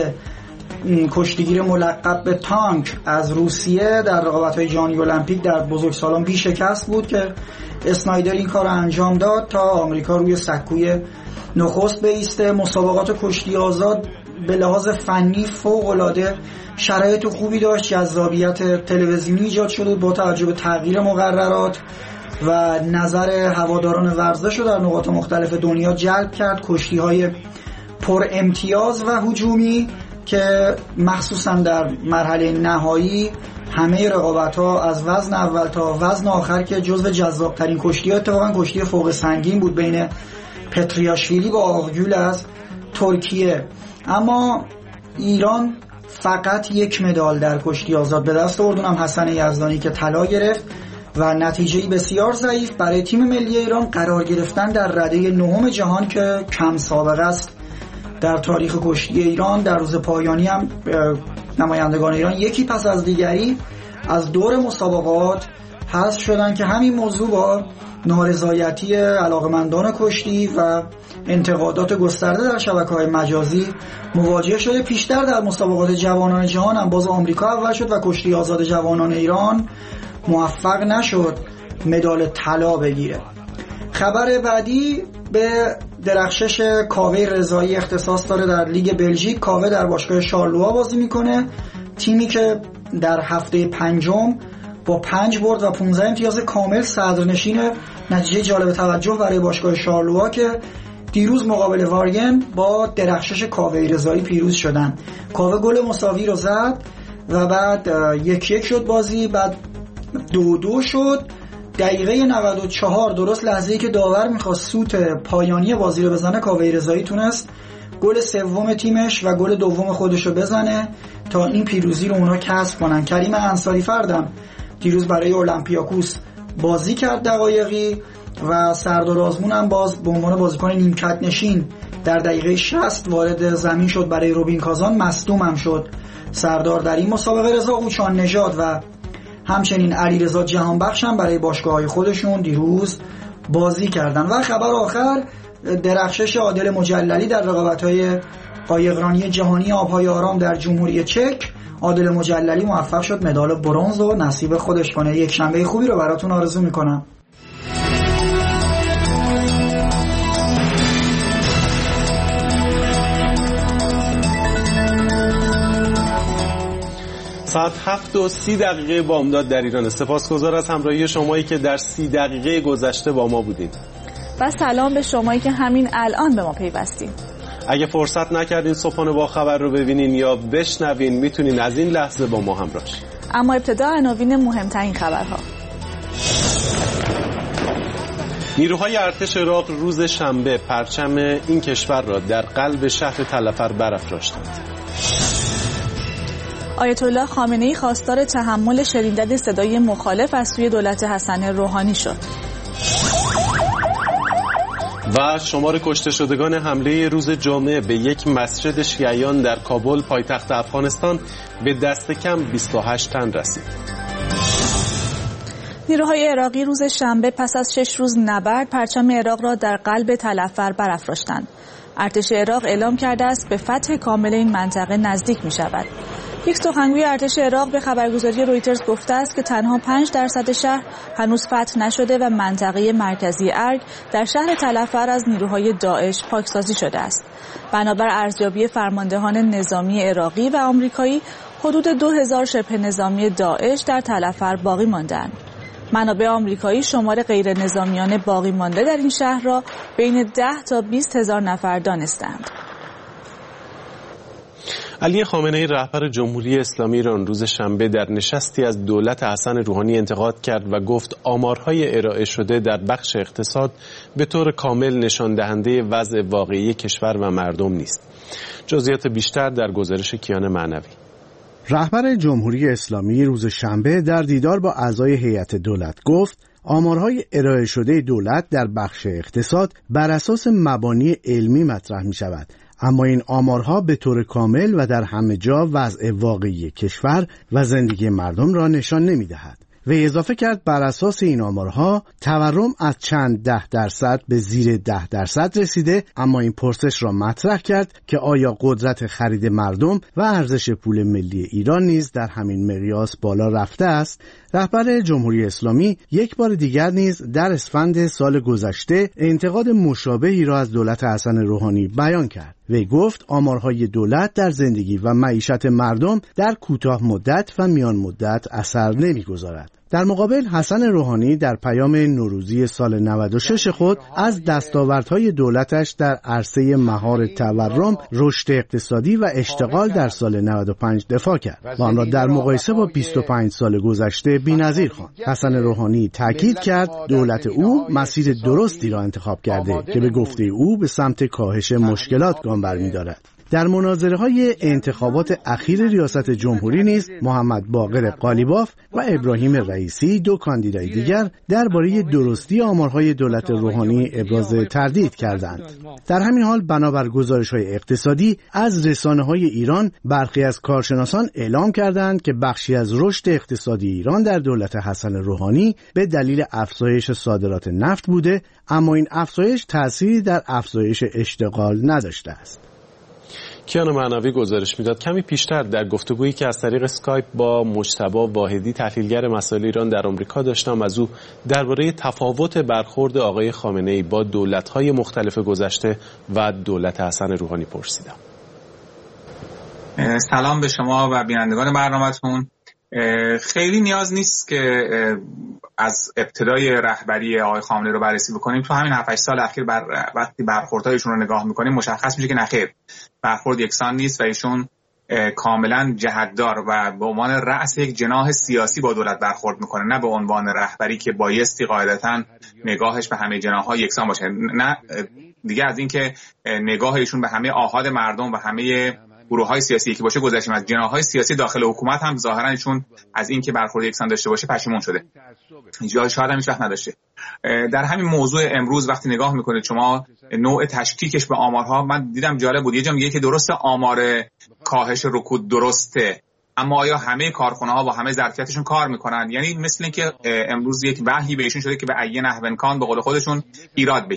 کشتیگیر ملقب به تانک از روسیه در رقابت‌های جهانی المپیک در بزرگسالان بی شکست بود که اسنایدر این کار رو انجام داد تا آمریکا روی سکوی نخست بایسته. مسابقات کشتی آزاد به لحاظ فنی فوق‌العاده شرایط خوبی داشت، جذابیت تلویزیونی ایجاد شده با توجه به تغییر مقررات و نظر هواداران ورزش رو در نقاط مختلف دنیا جلب کرد. کشتی‌های پر امتیاز و هجومی که مخصوصا در مرحله نهایی همه رقابت‌ها از وزن اول تا وزن آخر که جزو جذاب‌ترین کشتی‌ها، اتفاقاً کشتی فوق سنگین بود بین پتریاشویلی با آقگول از ترکیه. اما ایران فقط یک مدال در کشتی آزاد به دست آورد، اونم حسن یزدانی که طلا گرفت و نتیجه‌ای بسیار ضعیف برای تیم ملی ایران قرار گرفتن در رده نهم جهان که کم سابقه است در تاریخ کشتی ایران. در روز پایانی هم نمایندگان ایران یکی پس از دیگری از دور مسابقات حذف شدن که همین موضوع با نارضایتی علاقمندان کشتی و انتقادات گسترده در شبکه‌های مجازی مواجه شده. پیشتر در مسابقات جوانان جهان هم باز آمریکا اول شد و کشتی آزاد جوانان ایران موفق نشد مدال طلا بگیره. خبر بعدی به درخشش کاوه رضایی اختصاص داره. در لیگ بلژیک کاوه در باشگاه شارلوآ بازی میکنه، تیمی که در هفته پنجم با پنج برد و پانزده امتیاز کامل صدرنشین. نتیجه جالب توجه برای باشگاه شارلوآ که دیروز مقابل وارگن با درخشش کاوه رضایی پیروز شدن. کاوه گل مساوی رو زد و بعد یک یک شد بازی، بعد دو دو شد. دقیقه نود و چهار درست لحظه‌ای که داور میخواست سوت پایانی بازی رو بزنه، کاوه رضایی تونست گل سوم تیمش و گل دوم خودش رو بزنه تا این پیروزی رو اونا کسب کنن. کریم انصاری فردم دیروز برای اولمپیاکوس بازی کرد دقایقی و سردار آزمون هم باز به عنوان بازیکن نیمکت نشین در دقیقه شصت وارد زمین شد برای روبین کازان. مصدوم هم شد سردار در این مسابقه. رضا قوچان نژاد و همچنین علیرضا جهانبخش هم برای باشگاه‌های خودشون دیروز بازی کردن. و خبر آخر درخشش عادل مجللی در رقابت‌های قایقرانی جهانی آبهای آرام در جمهوری چک، عادل مجللی موفق شد مدال برنز و نصیب خودش کنه. یک شنبه خوبی رو براتون آرزو میکنم. ساعت هفت و سی دقیقه بامداد در ایران. سپاسگزار از همراهی شمایی که در سی دقیقه گذشته با ما بودید و سلام به شمایی که همین الان به ما پیوستین. اگه فرصت نکردین صبحانه با خبر رو ببینین یا بشنوین، میتونین از این لحظه با ما همراه شید. اما ابتدا عناوین مهمترین خبرها. نیروهای ارتش عراق روز شنبه پرچم این کشور را در قلب شهر تلفر برافراشتند. آیت الله خامنه‌ای خواستار تحمل شنیدن صدای مخالف از سوی دولت حسن روحانی شد. و شمار کشته شدگان حمله روز جمعه به یک مسجد شیعیان در کابل پایتخت افغانستان به دست کم بیست و هشت تن رسید. نیروهای عراقی روز شنبه پس از شش روز نبرد پرچم عراق را در قلب تلفر برافراشتند. ارتش عراق اعلام کرده است به فتح کامل این منطقه نزدیک می شود. یک سخنگوی ارتش عراق به خبرگزاری رویترز گفته است که تنها پنج درصد شهر هنوز فتح نشده و منطقه مرکزی ارگ در شهر تلفر از نیروهای داعش پاکسازی شده است. بنابر ارزیابی فرماندهان نظامی عراقی و آمریکایی، حدود دو هزار شبه نظامی داعش در تلفر باقی ماندند. منابع آمریکایی شمار غیر نظامیان باقی مانده در این شهر را بین ده تا بیست هزار نفر دانستند. علی خامنه‌ای رهبر جمهوری اسلامی ایران روز شنبه در نشستی از دولت حسن روحانی انتقاد کرد و گفت آمارهای ارائه شده در بخش اقتصاد به طور کامل نشان دهنده وضع واقعی کشور و مردم نیست. جزئیات بیشتر در گزارش کیان معنوی. رهبر جمهوری اسلامی روز شنبه در دیدار با اعضای هیئت دولت گفت آمارهای ارائه شده دولت در بخش اقتصاد بر اساس مبانی علمی مطرح می شود، اما این آمارها به طور کامل و در همه جا وضع واقعی کشور و زندگی مردم را نشان نمی دهد. و اضافه کرد بر اساس این آمارها تورم از چند ده درصد به زیر ده درصد رسیده، اما این پرسش را مطرح کرد که آیا قدرت خرید مردم و ارزش پول ملی ایران نیز در همین مقیاس بالا رفته است؟ رهبر جمهوری اسلامی یک بار دیگر نیز در اسفند سال گذشته انتقاد مشابهی را از دولت حسن روحانی بیان کرد. وی گفت آمارهای دولت در زندگی و معیشت مردم در کوتاه مدت و میان مدت اثر نمی‌گذارد. در مقابل حسن روحانی در پیام نوروزی سال نود و شش خود از دستاوردهای دولتش در عرصه مهار تورم، رشد اقتصادی و اشتغال در سال نود و پنج دفاع کرد و آن را در مقایسه با بیست و پنج سال گذشته بی‌نظیر خواند. حسن روحانی تاکید کرد دولت او مسیر درستی را انتخاب کرده که به گفته او به سمت کاهش مشکلات گام برمی‌دارد. در مناظره‌های انتخابات اخیر ریاست جمهوری نیز محمد باقر قالیباف و ابراهیم رئیسی، دو کاندیدای دیگر، درباره درستی آمارهای دولت روحانی ابراز تردید کردند. در همین حال بنابر گزارش‌های اقتصادی از رسانه‌های ایران، برخی از کارشناسان اعلام کردند که بخشی از رشد اقتصادی ایران در دولت حسن روحانی به دلیل افزایش صادرات نفت بوده، اما این افزایش تأثیری در افزایش اشتغال نداشته است. کیان معنوی گزارش میداد. کمی پیشتر در گفتگویی که از طریق اسکایپ با مجتبی واحدی تحلیلگر مسائل ایران در آمریکا داشتم، از او درباره تفاوت برخورد آقای خامنه‌ای با دولت‌های مختلف گذشته و دولت حسن روحانی پرسیدم. سلام به شما و بینندگان برنامه‌تون. خیلی نیاز نیست که از ابتدای رهبری آقای خامنه‌ای رو بررسی بکنیم. تو همین هفت هشت سال اخیر بر وقتی برخوردهایشون رو نگاه می‌کنیم مشخص میشه که نخیر، برخورد یکسان نیست و ایشون کاملا جهتدار و به عنوان رأس یک جناح سیاسی با دولت برخورد میکنه، نه به عنوان رهبری که بایستی قاعدتاً نگاهش به همه جناح‌ها یکسان باشه. نه دیگه از این که نگاه ایشون به همه آحاد مردم و همه گروه‌های سیاسی که باشه گذشتیم، از جناح‌های سیاسی داخل حکومت هم ظاهراً ایشون از این که برخورد یکسان داشته باشه پشیمون شده. جای شاید هم هیچ وقت نداشته. در همین موضوع امروز وقتی نگاه میکنید شما نوع تشکیکش به آمارها، من دیدم جالب بود. یه جا میگه که درسته آمار کاهش رکود درسته، اما آیا همه کارخانه‌ها با همه ظرفیتشون کار میکنن؟ یعنی مثل اینکه امروز یک وحی بهشون شده که به ای نحو امکان به قول خودشون ایراد بگیره.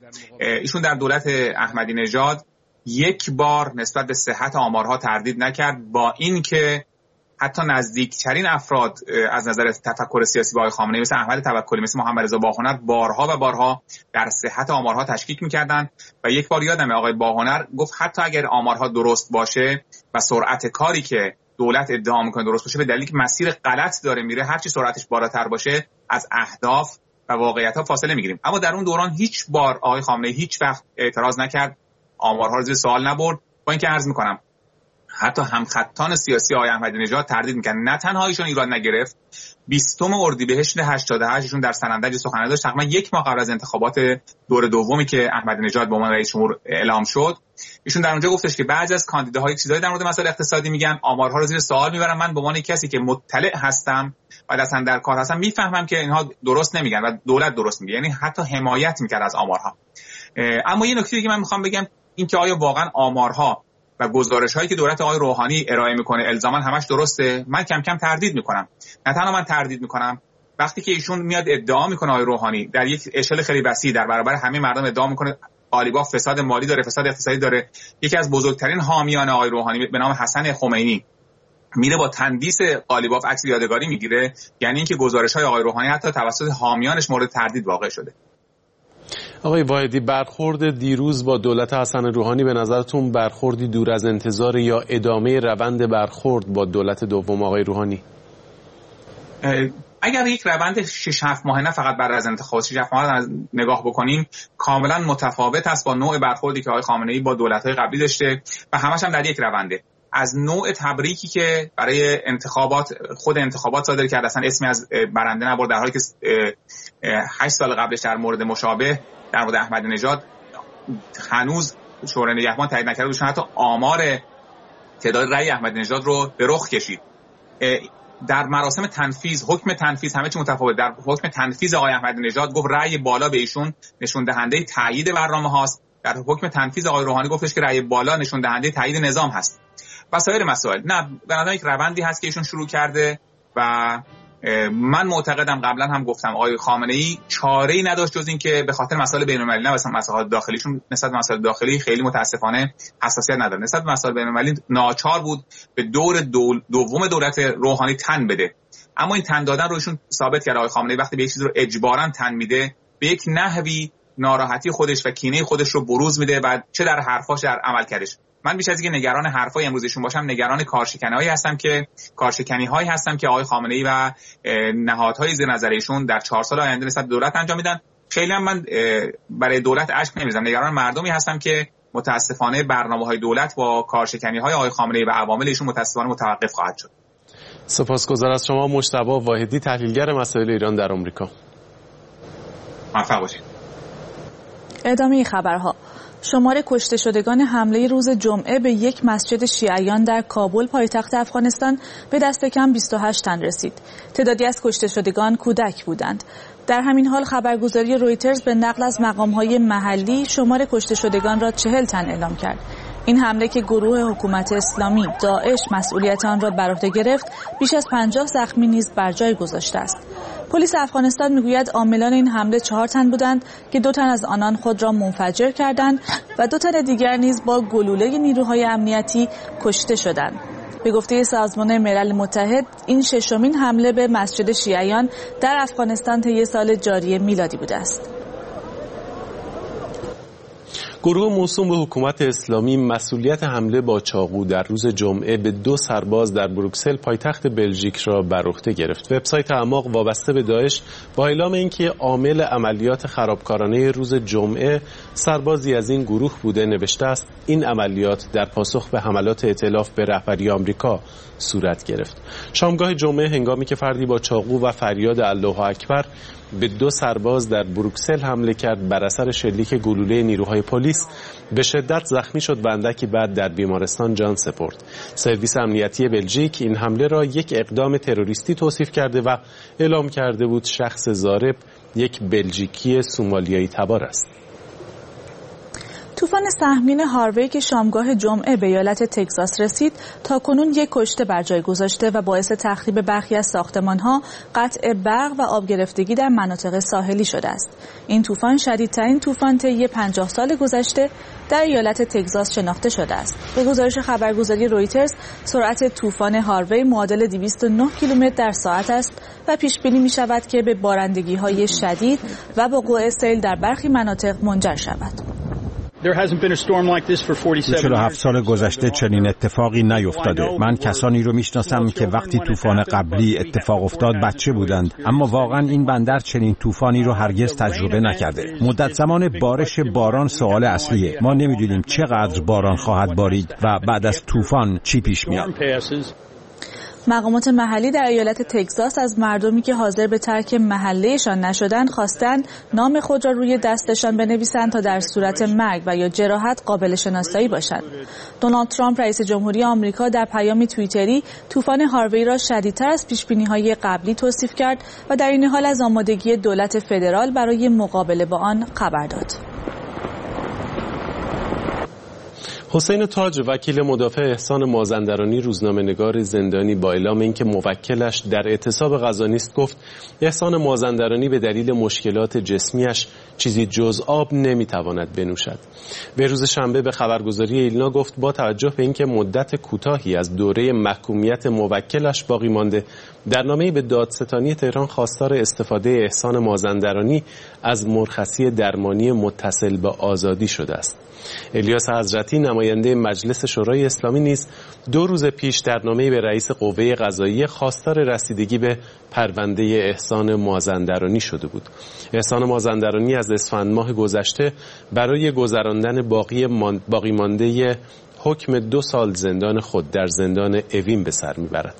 ایشون در دولت احمدی نژاد یک بار نسبت به صحت آمارها تردید نکرد، با این که حتی نزدیکترین افراد از نظر تفکر سیاسی با آقای خامنه‌ای مثل احمد توکلی، مثل محمد رضا باهنر بارها و بارها در صحت آمارها تشکیک می‌کردند و یک بار یادمه آقای باهنر گفت حتی اگر آمارها درست باشه و سرعت کاری که دولت ادعا می‌کنه درست باشه، به دلیلی که مسیر غلط داره میره، هر چی سرعتش بالاتر باشه از اهداف و واقعیت‌ها فاصله می‌گیریم. اما در اون دوران هیچ بار آقای خامنه‌ای هیچ وقت اعتراض نکرد، آمارها رو زیر سوال نبرد، با اینکه عرض می‌کنم حتی همخطان سیاسی آقای احمدی نژاد تردید می‌کردن. نه تنها ایشون ایراد نگرفت، بیستم اردیبهشت هشتاد و هشت ایشون در سنندج سخنرانی داشت، تقریبا یک ماه قبل از انتخابات دور دومی که احمدی نژاد به عنوان رئیس جمهور اعلام شد، ایشون در اونجا گفتش که بعضی از کاندیداها یک چیزایی در مورد مسائل اقتصادی میگن، آمارها رو زیر سوال میبرن، من به عنوان کسی که مطلع هستم و اصلا در کار هستم میفهمم که اینها درست نمیگن و دولت درست میگه، یعنی حتی حمایت میکرد از آمارها. اما یه نکته دیگه من میخوام بگم، این که آیا واقعا آمارها و گزارش هایی که دولت آقای روحانی ارائه میکنه الزاما همش درسته؟ من کم کم تردید میکنم. نه تنها من تردید میکنم، وقتی که ایشون میاد ادعا میکنه آقای روحانی در یک اشل خیلی وسیع در برابر همه مردم ادعا میکنه قالیباف فساد مالی داره، فساد اقتصادی داره، یکی از بزرگترین حامیان آقای روحانی به نام حسن خمینی میره با تندیس قالیباف عکس یادگاری میگیره، یعنی اینکه گزارش های آقای روحانی حتی توسط حامیانش مورد تردید واقع شده. آقای واحدی، برخورد دیروز با دولت حسن روحانی به نظرتون برخوردی دور از انتظار یا ادامه روند برخورد با دولت دوم آقای روحانی؟ اگر یک روند شش هفت ماهه نه فقط بعد از انتخابات شش هفت ماهه نگاه بکنیم، کاملا متفاوت است با نوع برخوردی که آقای خامنه‌ای با دولت‌های قبلی داشته و همش هم در یک رونده. از نوع تبریکی که برای انتخابات خود انتخابات صادر کرد، اصلا اسمی از برنده نبرد، در حالی که هشت سال قبلش در مورد مشابه در مورد احمدی نژاد هنوز شورای نگهبان تایید نکرده بود، حتی آمار تعداد رأی احمدی نژاد رو به رخ کشید. در مراسم تنفیذ، حکم تنفیذ همه چی متفاوت. در حکم تنفیذ آقای احمدی نژاد گفت رأی بالا به ایشون نشون دهنده تایید برنامه هاست، در حکم تنفیذ آقای روحانی گفتش که رأی بالا نشون دهنده تایید نظام هست و سایر مسائل. نه، به نظر یک روندی هست که ایشون شروع کرده و من معتقدم، قبلا هم گفتم، آقای خامنه‌ای چاره‌ای نداشت جز این که به خاطر مسائل بین‌المللی، نه مثلا مسائل داخلیشون نسبت به مسائل داخلی خیلی متاسفانه حساسیت نداره، نسبت به مسائل بین‌المللی ناچار بود به دور دول دوم دولت روحانی تن بده. اما این تن دادن رو ایشون ثابت کرد. آقای خامنه‌ای وقتی به یک چیز رو اجباراً تن میده، به یک نحوی ناراحتی خودش و کینه خودش رو بروز میده، بعد چه در حرفاش در عملکردش. من بیش از اینکه نگران حرفای امروزشون باشم، نگران کارشکنی‌هایی هستم که کارشکنی‌هایی هستم که آقای خامنه‌ای و نهادهای زیر نظر ایشون در چهار سال آینده نسبت به دولت انجام میدن. خیلی هم من برای دولت اشک نمی‌ریزم، نگران مردمی هستم که متاسفانه برنامه‌های دولت با کارشکنی‌های آقای خامنه‌ای و عوامل ایشون متاسفانه متوقف خواهد شد. سپاسگزارم از شما مجتبی واحدی، تحلیلگر مسائل ایران در آمریکا. موفق باشید. ادامه خبرها. شمار کشته شدگان حمله روز جمعه به یک مسجد شیعیان در کابل پایتخت افغانستان به دست کم بیست و هشت تن رسید. تعدادی از کشته شدگان کودک بودند. در همین حال خبرگزاری رویترز به نقل از مقام‌های محلی شمار کشته شدگان را چهل تن اعلام کرد. این حمله که گروه حکومت اسلامی داعش مسئولیت آن را بر عهده گرفت، بیش از پنجاه زخمی نیز بر جای گذاشته است. پلیس افغانستان میگوید عاملان این حمله چهار تن بودند که دو تن از آنان خود را منفجر کردند و دو تن دیگر نیز با گلوله نیروهای امنیتی کشته شدند. به گفته سازمان ملل متحد، این ششمین حمله به مسجد شیعیان در افغانستان طی سال جاری میلادی بوده است. گروه موسوم به حکومت اسلامی مسئولیت حمله با چاقو در روز جمعه به دو سرباز در بروکسل پایتخت بلژیک را بر عهده گرفت. وبسایت اعماق وابسته به داعش با اعلام اینکه عامل عملیات خرابکارانه روز جمعه سربازی از این گروه بوده نوشته است این عملیات در پاسخ به حملات ائتلاف به رهبری آمریکا صورت گرفت. شامگاه جمعه هنگامی که فردی با چاقو و فریاد الله اکبر به دو سرباز در بروکسل حمله کرد، بر اثر شلیک گلوله نیروهای پلیس به شدت زخمی شد و اندکی بعد در بیمارستان جان سپرد. سرویس امنیتی بلژیک این حمله را یک اقدام تروریستی توصیف کرده و اعلام کرده بود شخص ضارب یک بلژیکی سومالیایی تبار است. طوفان سهمگین هاروی که شامگاه جمعه به ایالت تگزاس رسید تا کنون یک کشته بر جای گذاشته و باعث تخریب برخی از ساختمان‌ها، قطع برق و آب گرفتگی در مناطق ساحلی شده است. این طوفان شدیدترین طوفان طی پنجاه سال گذشته در ایالت تگزاس شناخته شده است. به گزارش خبرگزاری رویترز، سرعت طوفان هاروی معادل دویست و نه کیلومتر در ساعت است و پیش بینی می شود که به بارندگی‌های شدید و وقوع سیل در برخی مناطق منجر شود. چهل و هفت سال گذشته چنین اتفاقی نیفتاده. من کسانی رو میشناسم که وقتی طوفان قبلی اتفاق افتاد بچه بودند، اما واقعا این بندر چنین طوفانی رو هرگز تجربه نکرده. مدت زمان بارش باران سوال اصلیه. ما نمیدونیم چقدر باران خواهد بارید و بعد از طوفان چی پیش میاد. مقامات محلی در ایالت تگزاس از مردمی که حاضر به ترک محلهشان نشدند خواستند نام خود را روی دستشان بنویسند تا در صورت مرگ و یا جراحت قابل شناسایی باشند. دونالد ترامپ رئیس جمهوری آمریکا در پیامی توییتری طوفان هاروی را شدیدتر از پیش‌بینی‌های قبلی توصیف کرد و در این حال از آمادگی دولت فدرال برای مقابله با آن خبر داد. حسین تاج، وکیل مدافع احسان مازندرانی، روزنامه‌نگار زندانی، با اعلام اینکه موکلش در اعتصاب غذا نیست گفت احسان مازندرانی به دلیل مشکلات جسمیش چیزی جز آب نمیتواند بنوشد. به روز شنبه به خبرگزاری ایلنا گفت با توجه به اینکه مدت کوتاهی از دوره محکومیت موکلش باقی مانده، در نامه‌ای به دادستانی تهران خواستار استفاده احسان مازندرانی از مرخصی درمانی متصل به آزادی شده است. الیاس حضرتی، نماینده مجلس شورای اسلامی، نیز دو روز پیش در نامه‌ای به رئیس قوه قضاییه خواستار رسیدگی به پرونده احسان مازندرانی شده بود. احسان مازندرانی از اسفند ماه گذشته برای گذراندن باقی باقی مانده حکم دو سال زندان خود در زندان اوین به سر میبرد.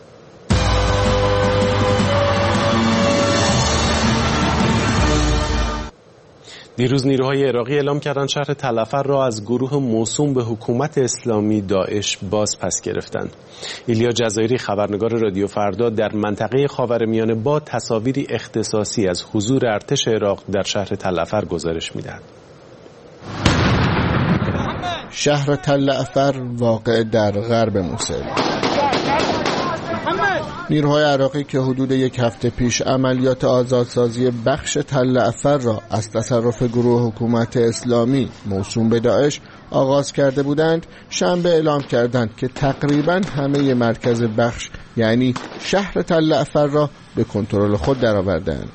دیروز نیروهای عراقی اعلام کردند شهر تل افر را از گروه موسوم به حکومت اسلامی داعش باز پس گرفتند. ایلیا جزایری، خبرنگار رادیو فردا، در منطقه خاورمیانه با تصاویری اختصاصی از حضور ارتش عراق در شهر تل افر گزارش می‌دهد. شهر تل افر واقع در غرب موسل. نیروهای عراقی که حدود یک هفته پیش عملیات آزادسازی بخش تل افر را از تصرف گروه حکومت اسلامی موسوم به داعش آغاز کرده بودند، شنبه اعلام کردند که تقریباً همه مرکز بخش یعنی شهر تل افر را به کنترل خود درآوردند.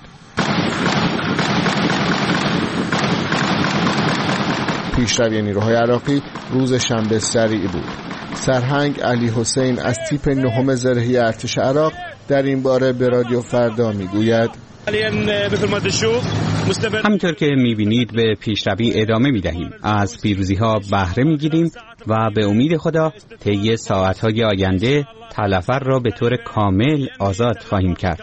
پیشروی نیروهای عراقی روز شنبه سریع بود. سرهنگ علی حسین از تیپ نهم زرهی ارتش عراق در این باره به رادیو فردا میگوید همینطور که میبینید به پیشروی ادامه میدهیم، از پیروزی ها بهره میگیریم و به امید خدا طی ساعتهای آینده تل افر را به طور کامل آزاد خواهیم کرد.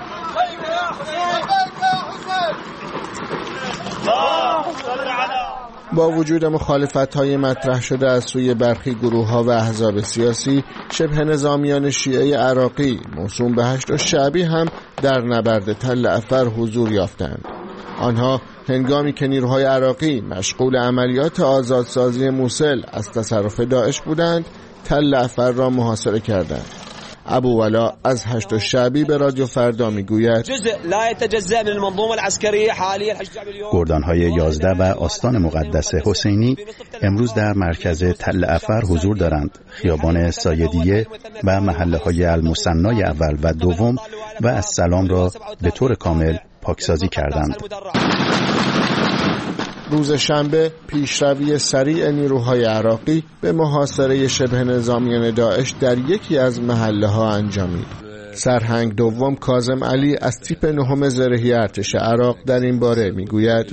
با وجود مخالفت‌های مطرح شده از سوی برخی گروه‌ها و احزاب سیاسی، شبه نظامیان شیعه عراقی موسوم به هشت الشعبی هم در نبرد تل افر حضور یافتند. آنها هنگامی که نیروهای عراقی مشغول عملیات آزادسازی موصل از تصرف داعش بودند، تل افر را محاصره کردند. ابو ولا از هشت الشعبی به رادیو فردا میگوید گردانهای یازده و آستان مقدس حسینی امروز در مرکز تل افر حضور دارند. خیابان سایدیه و محله های المثنای اول و دوم و از سلام را به طور کامل پاکسازی کردند. روز شنبه پیشروی سریع نیروهای عراقی به محاصره شبه نظامیان داعش در یکی از محله ها انجامید. سرهنگ دوم کاظم علی از تیپ نهم زرهی ارتش عراق در این باره میگوید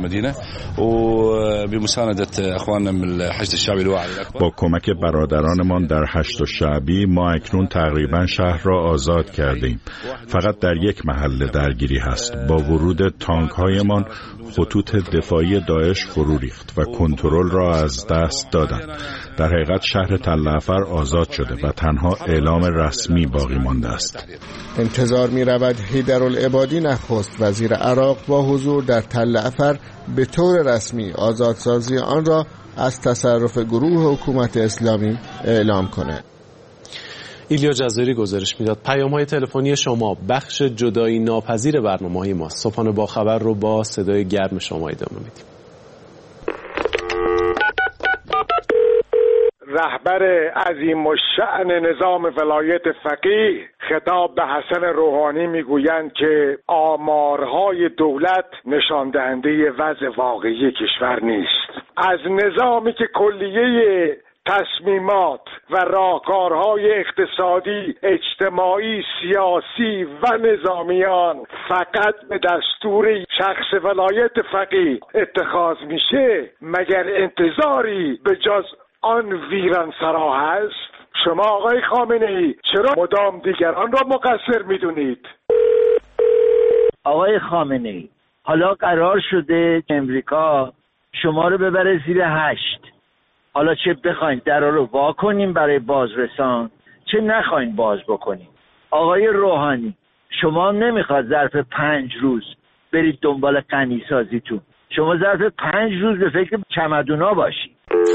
با کمک برادرانمان در هشت الشعبی ما اکنون تقریبا شهر را آزاد کردیم. فقط در یک محله درگیری هست. با ورود تانک هایمان خطوط دفاعی داعش فرو ریخت و کنترل را از دست دادند. در حقیقت شهر تل افر آزاد شده و تنها اعلام رسمی باقی مانده است. انتظار می رود حیدرالعبادی نخست وزیر عراق با حضور در تل افر به طور رسمی آزادسازی آن را از تصرف گروه حکومت اسلامی اعلام کند. ایلیا جزایری گزارش میداد. پیام‌های تلفنی شما بخش جدایی ناپذیر برنامه‌های ماست. صبحانه با خبر رو با صدای گرم شما ادامه میدیم. رهبر عظیم الشأن نظام ولایت فقیه خطاب به حسن روحانی میگویند که آمارهای دولت نشان دهنده وضع واقعی کشور نیست. از نظامی که کلیه تصمیمات و راهکارهای اقتصادی، اجتماعی، سیاسی و نظامیان فقط به دستور شخص ولایت فقیه اتخاذ میشه، مگر انتظاری به جز آن ویران سرا هست؟ شما آقای خامنه‌ای چرا مدام دیگران را مقصر میدونید؟ آقای خامنه‌ای حالا قرار شده امریکا شما رو ببره زیر هشت. حالا چه بخواین درا رو وا کنیم برای بازرسان، چه نخواین باز بکنیم. آقای روحانی شما نمیخواد ظرف پنج روز برید دنبال غنی سازیتون، شما ظرف پنج روز به فکر چمدونا باشید.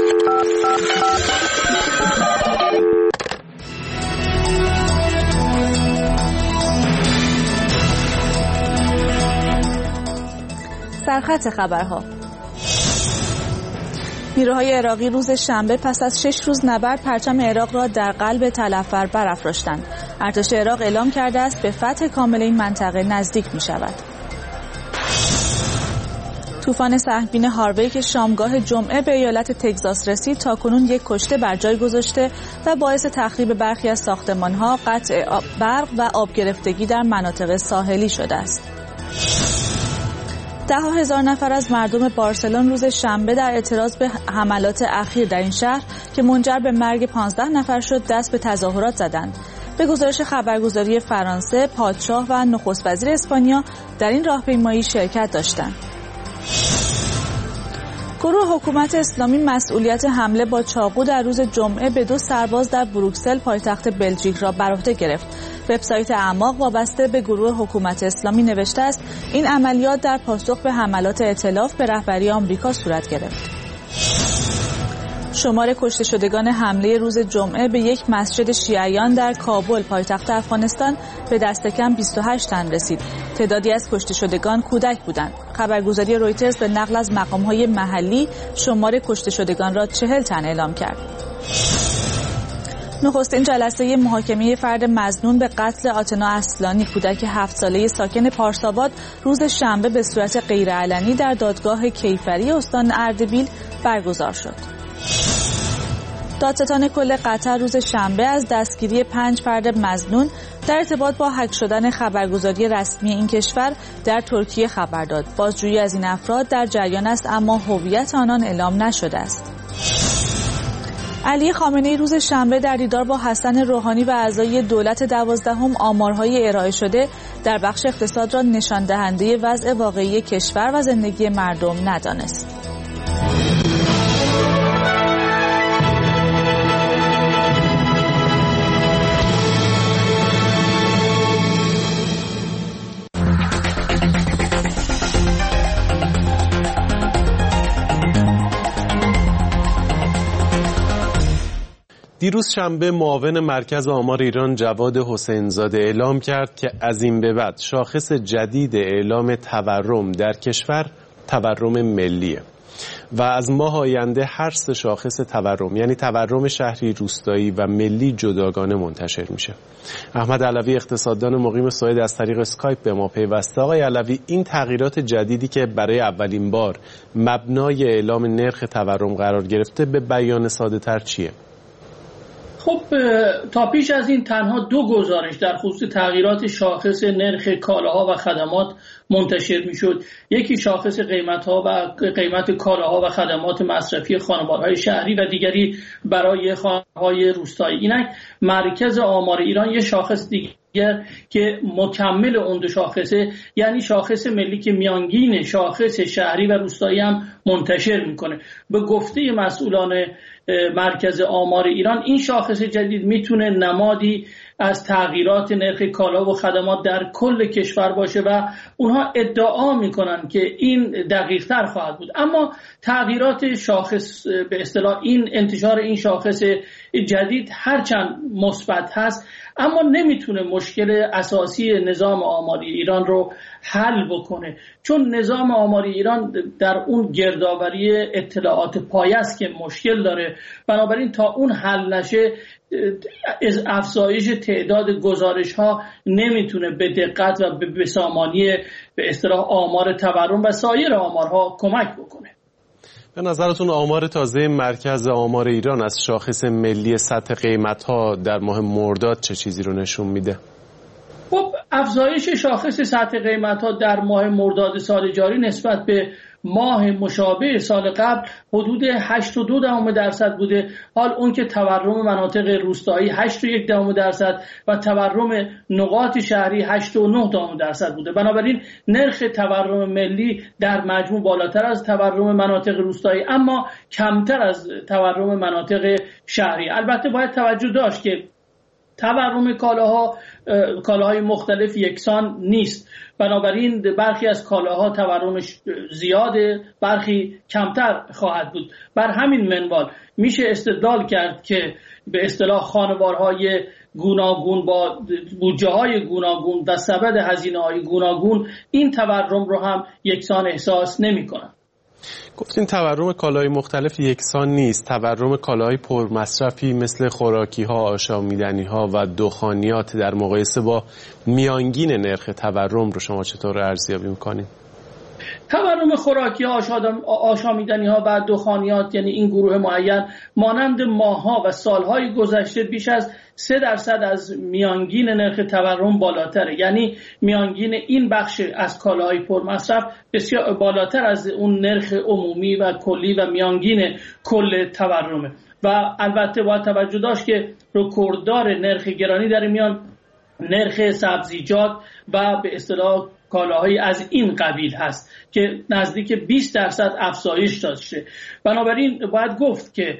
سرخط خبرها. نیروهای عراقی روز شنبه پس از شش روز نبرد پرچم عراق را در قلب تل افر برافراشتند. ارتش عراق اعلام کرده است به فتح کامل این منطقه نزدیک می شود. طوفان سهمگین هاروی که شامگاه جمعه به ایالت تگزاس رسید تاکنون یک کشته بر جای گذاشته و باعث تخریب برخی از ساختمان‌ها، قطع برق و آب گرفتگی در مناطق ساحلی شده است. ده هزار نفر از مردم بارسلون روز شنبه در اعتراض به حملات اخیر در این شهر که منجر به مرگ پانزده نفر شد دست به تظاهرات زدند. به گزارش خبرگزاری فرانسه، پادشاه و نخست وزیر اسپانیا در این راهپیمایی شرکت داشتند. گروه حکومت اسلامی مسئولیت حمله با چاقو در روز جمعه به دو سرباز در بروکسل پایتخت بلژیک را بر عهده گرفت. وبسایت اعماق وابسته به گروه حکومت اسلامی نوشته است این عملیات در پاسخ به حملات ائتلاف به رهبری آمریکا صورت گرفت. شمار کشته شدگان حمله روز جمعه به یک مسجد شیعیان در کابل پایتخت افغانستان به دست کم بیست و هشت تن رسید. تعدادی از کشته شدگان کودک بودند. خبرگزاری رویترز به نقل از مقام‌های محلی شمار کشته شدگان را چهل تن اعلام کرد. نخستین جلسه محاکمه فرد مظنون به قتل آتنا اصلانی کودک هفت ساله ساکن پارساباد روز شنبه به صورت غیرعلنی در دادگاه کیفری استان اردبیل برگزار شد. دادستان کل قطر روز شنبه از دستگیری پنج فرد مظنون در ارتباط با هک شدن خبرگزاری رسمی این کشور در ترکیه خبر داد. بازجویی از این افراد در جریان است اما هویت آنان اعلام نشده است. علی خامنه‌ای روز شنبه در دیدار با حسن روحانی و اعضای دولت دوازدهم آمارهای ارائه شده در بخش اقتصاد را نشان دهنده وضع واقعی کشور و زندگی مردم ندانست. دیروز شنبه معاون مرکز آمار ایران جواد حسین‌زاده اعلام کرد که از این به بعد شاخص جدید اعلام تورم در کشور تورم ملیه و از ماه آینده هر سه شاخص تورم یعنی تورم شهری، روستایی و ملی جداگانه منتشر میشه. احمد علوی اقتصاددان مقیم سوئد از طریق اسکایپ به ما پیوسته. آقای علوی، این تغییرات جدیدی که برای اولین بار مبنای اعلام نرخ تورم قرار گرفته به بیان ساده تر چیه؟ خب تا پیش از این تنها دو گزارش در خصوص تغییرات شاخص نرخ کالاها و خدمات منتشر میشد. یکی شاخص قیمت‌ها و قیمت کالاها و خدمات مصرفی خانوارهای شهری و دیگری برای خانوارهای روستایی. اینک مرکز آمار ایران یه شاخص دیگه که مکمل اون دو شاخصه، یعنی شاخص ملی که میانگین شاخص شهری و روستایی هم منتشر میکنه. به گفته مسئولان مرکز آمار ایران این شاخص جدید میتونه نمادی از تغییرات نرخ کالا و خدمات در کل کشور باشه و اونها ادعا میکنن که این دقیق تر خواهد بود. اما تغییرات شاخص به اصطلاح این انتشار این شاخص جدید هرچند مثبت هست اما نمیتونه مشکل اساسی نظام آماری ایران رو حل بکنه، چون نظام آماری ایران در اون گردآوری اطلاعات پایه است که مشکل داره. بنابراین تا اون حل نشه افزایش تعداد گزارش ها نمیتونه به دقت و به بسامانی به اصطلاح آمار تورم و سایر آمارها کمک بکنه. به نظرتون آمار تازه مرکز آمار ایران از شاخص ملی سطح قیمت‌ها در ماه مرداد چه چیزی رو نشون میده؟ خب افزایش شاخص سطح قیمت‌ها در ماه مرداد سال جاری نسبت به ماه مشابه سال قبل حدود هشت و دو دهم درصد بوده، حال اون که تورم مناطق روستایی هشت و یک دهم درصد و تورم نقاط شهری هشت و نه دهم درصد بوده. بنابراین نرخ تورم ملی در مجموع بالاتر از تورم مناطق روستایی اما کمتر از تورم مناطق شهری. البته باید توجه داشت که تورم کالاها کالاهای مختلف یکسان نیست، بنابراین برخی از کالاها تورمش زیاده، برخی کمتر خواهد بود. بر همین منوال میشه استدلال کرد که به اصطلاح خانوارهای گوناگون با بودجه‌های گوناگون و سبد هزینه‌های گوناگون این تورم رو هم یکسان احساس نمی‌کنن. گفتین تورم کالاهای مختلف یکسان نیست. تورم کالاهای پرمصرفی مثل خوراکی‌ها، آشامیدنی‌ها و دخانیات در مقایسه با میانگین نرخ تورم رو شما چطور ارزیابی می‌کنید؟ تورم خوراکی‌ها، آشامیدنی‌ها و دخانیات یعنی این گروه معین مانند ماه‌ها و سال‌های گذشته بیش از سه درصد از میانگین نرخ تورم بالاتره. یعنی میانگین این بخش از کالاهای پرمصرف بسیار بالاتر از اون نرخ عمومی و کلی و میانگین کل تورمه. و البته باید توجه داشت که رکورددار نرخ گرانی در میان نرخ سبزیجات و به اصطلاح کالاهایی از این قبیل هست که نزدیک بیست درصد افزایش داشته. بنابراین باید گفت که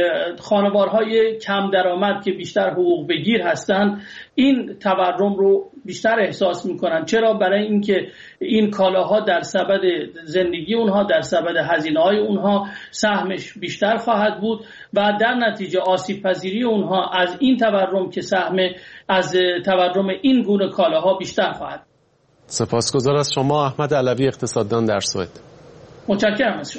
خانوارهای کم درآمد که بیشتر حقوق بگیر هستند این تورم رو بیشتر احساس میکنن. چرا؟ برای اینکه این کالاها در سبد زندگی اونها، در سبد هزینه‌های اونها سهمش بیشتر خواهد بود و در نتیجه آسیب پذیری اونها از این تورم که سهم از تورم این گونه کالاها بیشتر خواهد. سپاسگزار از شما احمد علوی، اقتصاددان در سوئد. متشکرم از شما.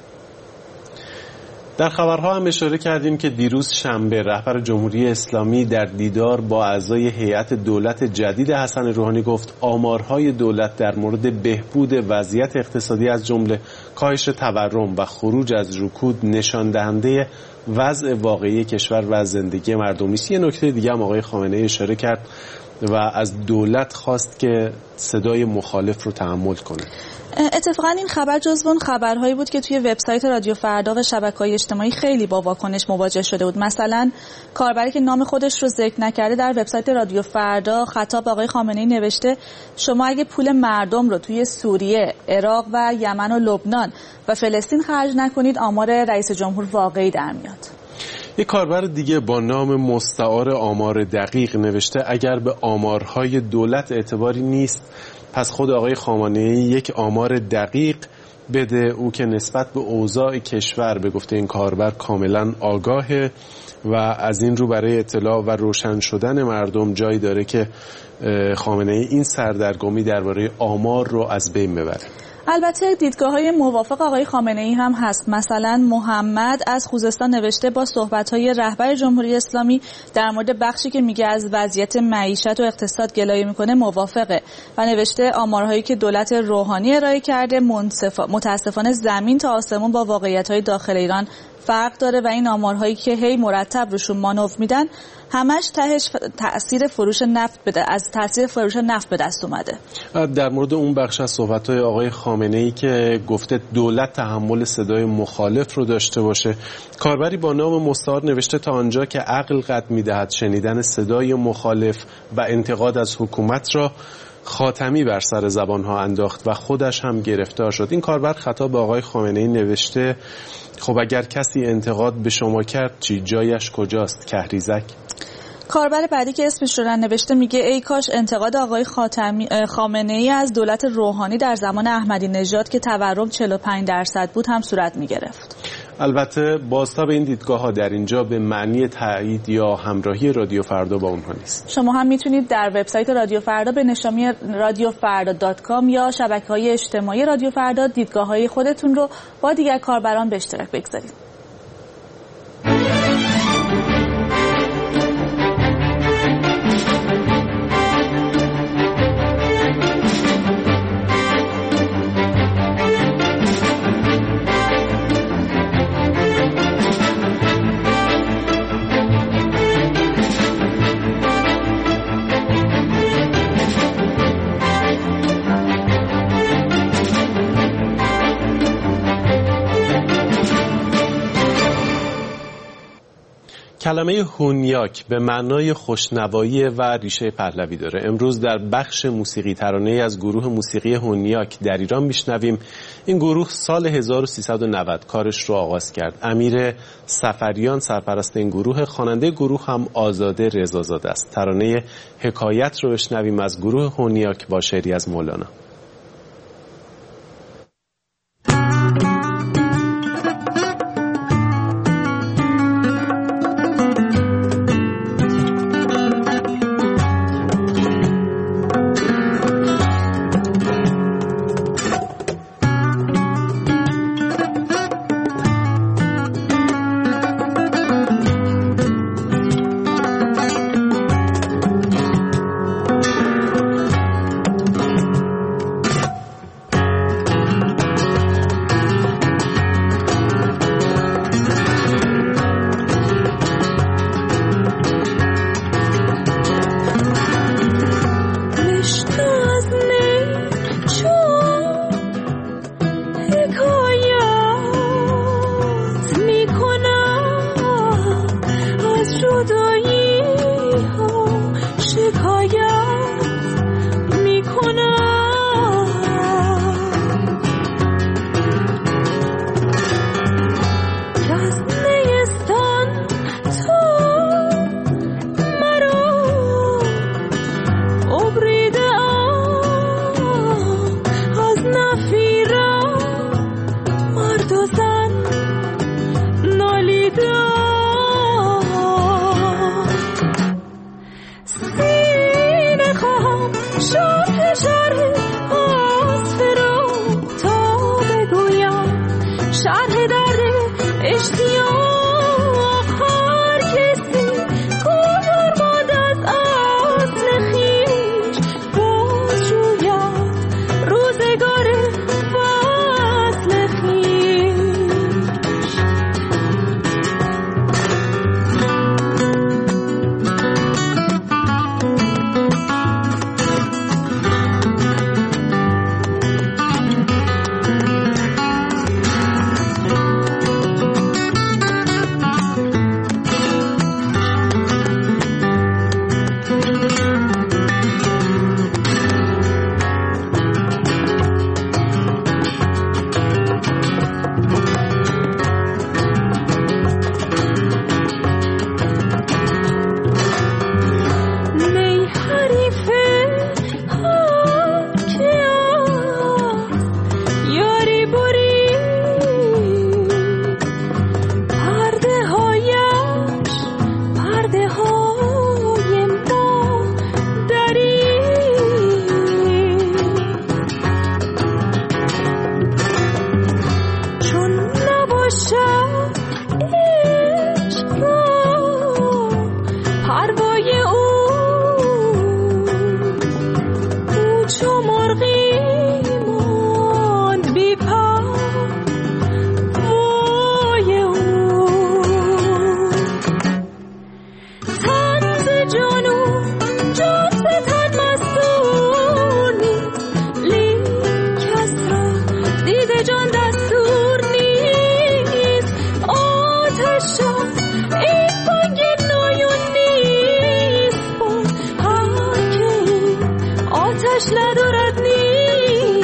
در خبرها هم اشاره کردیم که دیروز شنبه رهبر جمهوری اسلامی در دیدار با اعضای هیئت دولت جدید حسن روحانی گفت آمارهای دولت در مورد بهبود وضعیت اقتصادی از جمله کاهش تورم و خروج از رکود نشان دهنده وضع واقعی کشور و زندگی مردم نیست. یه نکته دیگه هم آقای خامنه‌ای اشاره کرد و از دولت خواست که صدای مخالف رو تحمل کنه. اتفاقا این خبر جزو اون خبرهایی بود که توی وبسایت رادیو فردا و شبکه‌های اجتماعی خیلی با واکنش مواجه شده بود. مثلا کاربری که نام خودش رو ذکر نکرده در وبسایت رادیو فردا خطاب آقای خامنه‌ای نوشته شما اگه پول مردم رو توی سوریه، عراق و یمن و لبنان و فلسطین خرج نکنید آمار رئیس جمهور واقعی در میاد. یک کاربر دیگه با نام مستعار آمار دقیق نوشته اگر به آمارهای دولت اعتباری نیست پس خود آقای خامنه‌ای یک آمار دقیق بده، او که نسبت به اوضاع کشور به گفته این کاربر کاملا آگاهه و از این رو برای اطلاع و روشن شدن مردم جایی داره که خامنه‌ای این سردرگمی درباره آمار رو از بین ببره. البته دیدگاه‌های موافق آقای خامنه‌ای هم هست. مثلا محمد از خوزستان نوشته با صحبت‌های رهبر جمهوری اسلامی در مورد بخشی که میگه از وضعیت معیشت و اقتصاد گلایه میکنه موافقه و نوشته آمارهایی که دولت روحانی ارائه کرده متاسفانه زمین تا آسمون با واقعیت‌های داخل ایران فرق داره و این آمارهایی که هی مرتب روشون مانور میدن همش تهش تأثیر فروش نفت بده از تأثیر فروش نفت به دست اومده. در مورد اون بخش از صحبت‌های آقای خامنه‌ای که گفته دولت تحمل صدای مخالف رو داشته باشه، کاربری با نام مستعار نوشته تا آنجا که عقل قد می‌دهد شنیدن صدای مخالف و انتقاد از حکومت را خاتمی بر سر زبان‌ها انداخت و خودش هم گرفتار شد. این کاربر خطاب به آقای خامنه‌ای نوشته خب اگر کسی انتقاد به شما کرد چی؟ جایش کجاست؟ کهریزک؟ کاربر بعدی که اسمش رو ننوشته میگه ای کاش انتقاد آقای خامنه‌ای از دولت روحانی در زمان احمدی نژاد که تورم چهل و پنج درصد بود هم صورت میگرفت. البته بازتاب این دیدگاه ها در اینجا به معنی تایید یا همراهی رادیو فردا با اونها نیست. شما هم میتونید در وبسایت رادیو فردا به نشانی رادیو فردا دات کام یا شبکه‌های اجتماعی رادیو فردا دیدگاه های خودتون رو با دیگر کاربران به اشتراک بگذارید. کلمه هونیاک به معنای خوشنوایی و ریشه پهلوی داره. امروز در بخش موسیقی ترانه‌ای از گروه موسیقی هونیاک در ایران میشنویم. این گروه سال هزار و سیصد و نود کارش رو آغاز کرد. امیر سفریان سرپرست این گروه، خواننده گروه هم آزاده رضازاده است. ترانه حکایت رو بشنویم از گروه هونیاک با شعری از مولانا.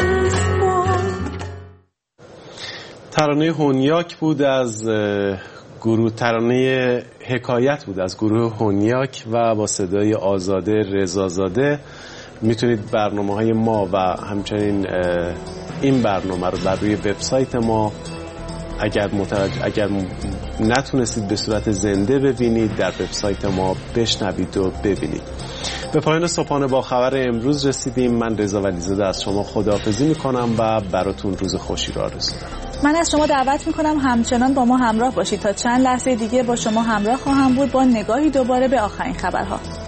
ترانه هونیاک بود از گروه ترانه حکایت بود از گروه هونیاک و با صدای آزاده رضازاده. میتونید برنامه‌های ما و همچنین این برنامه رو بر روی وبسایت ما اگر متوجه اگر نتونستید به صورت زنده ببینید در وبسایت ما بشنوید و ببینید. به پایان صبحانه با خبر امروز رسیدیم. من رضا ولیزاده از شما خداحافظی میکنم و براتون روز خوشی را آرزو دارم. من از شما دعوت میکنم همچنان با ما همراه باشید. تا چند لحظه دیگه با شما همراه خواهم بود با نگاهی دوباره به آخرین خبرها.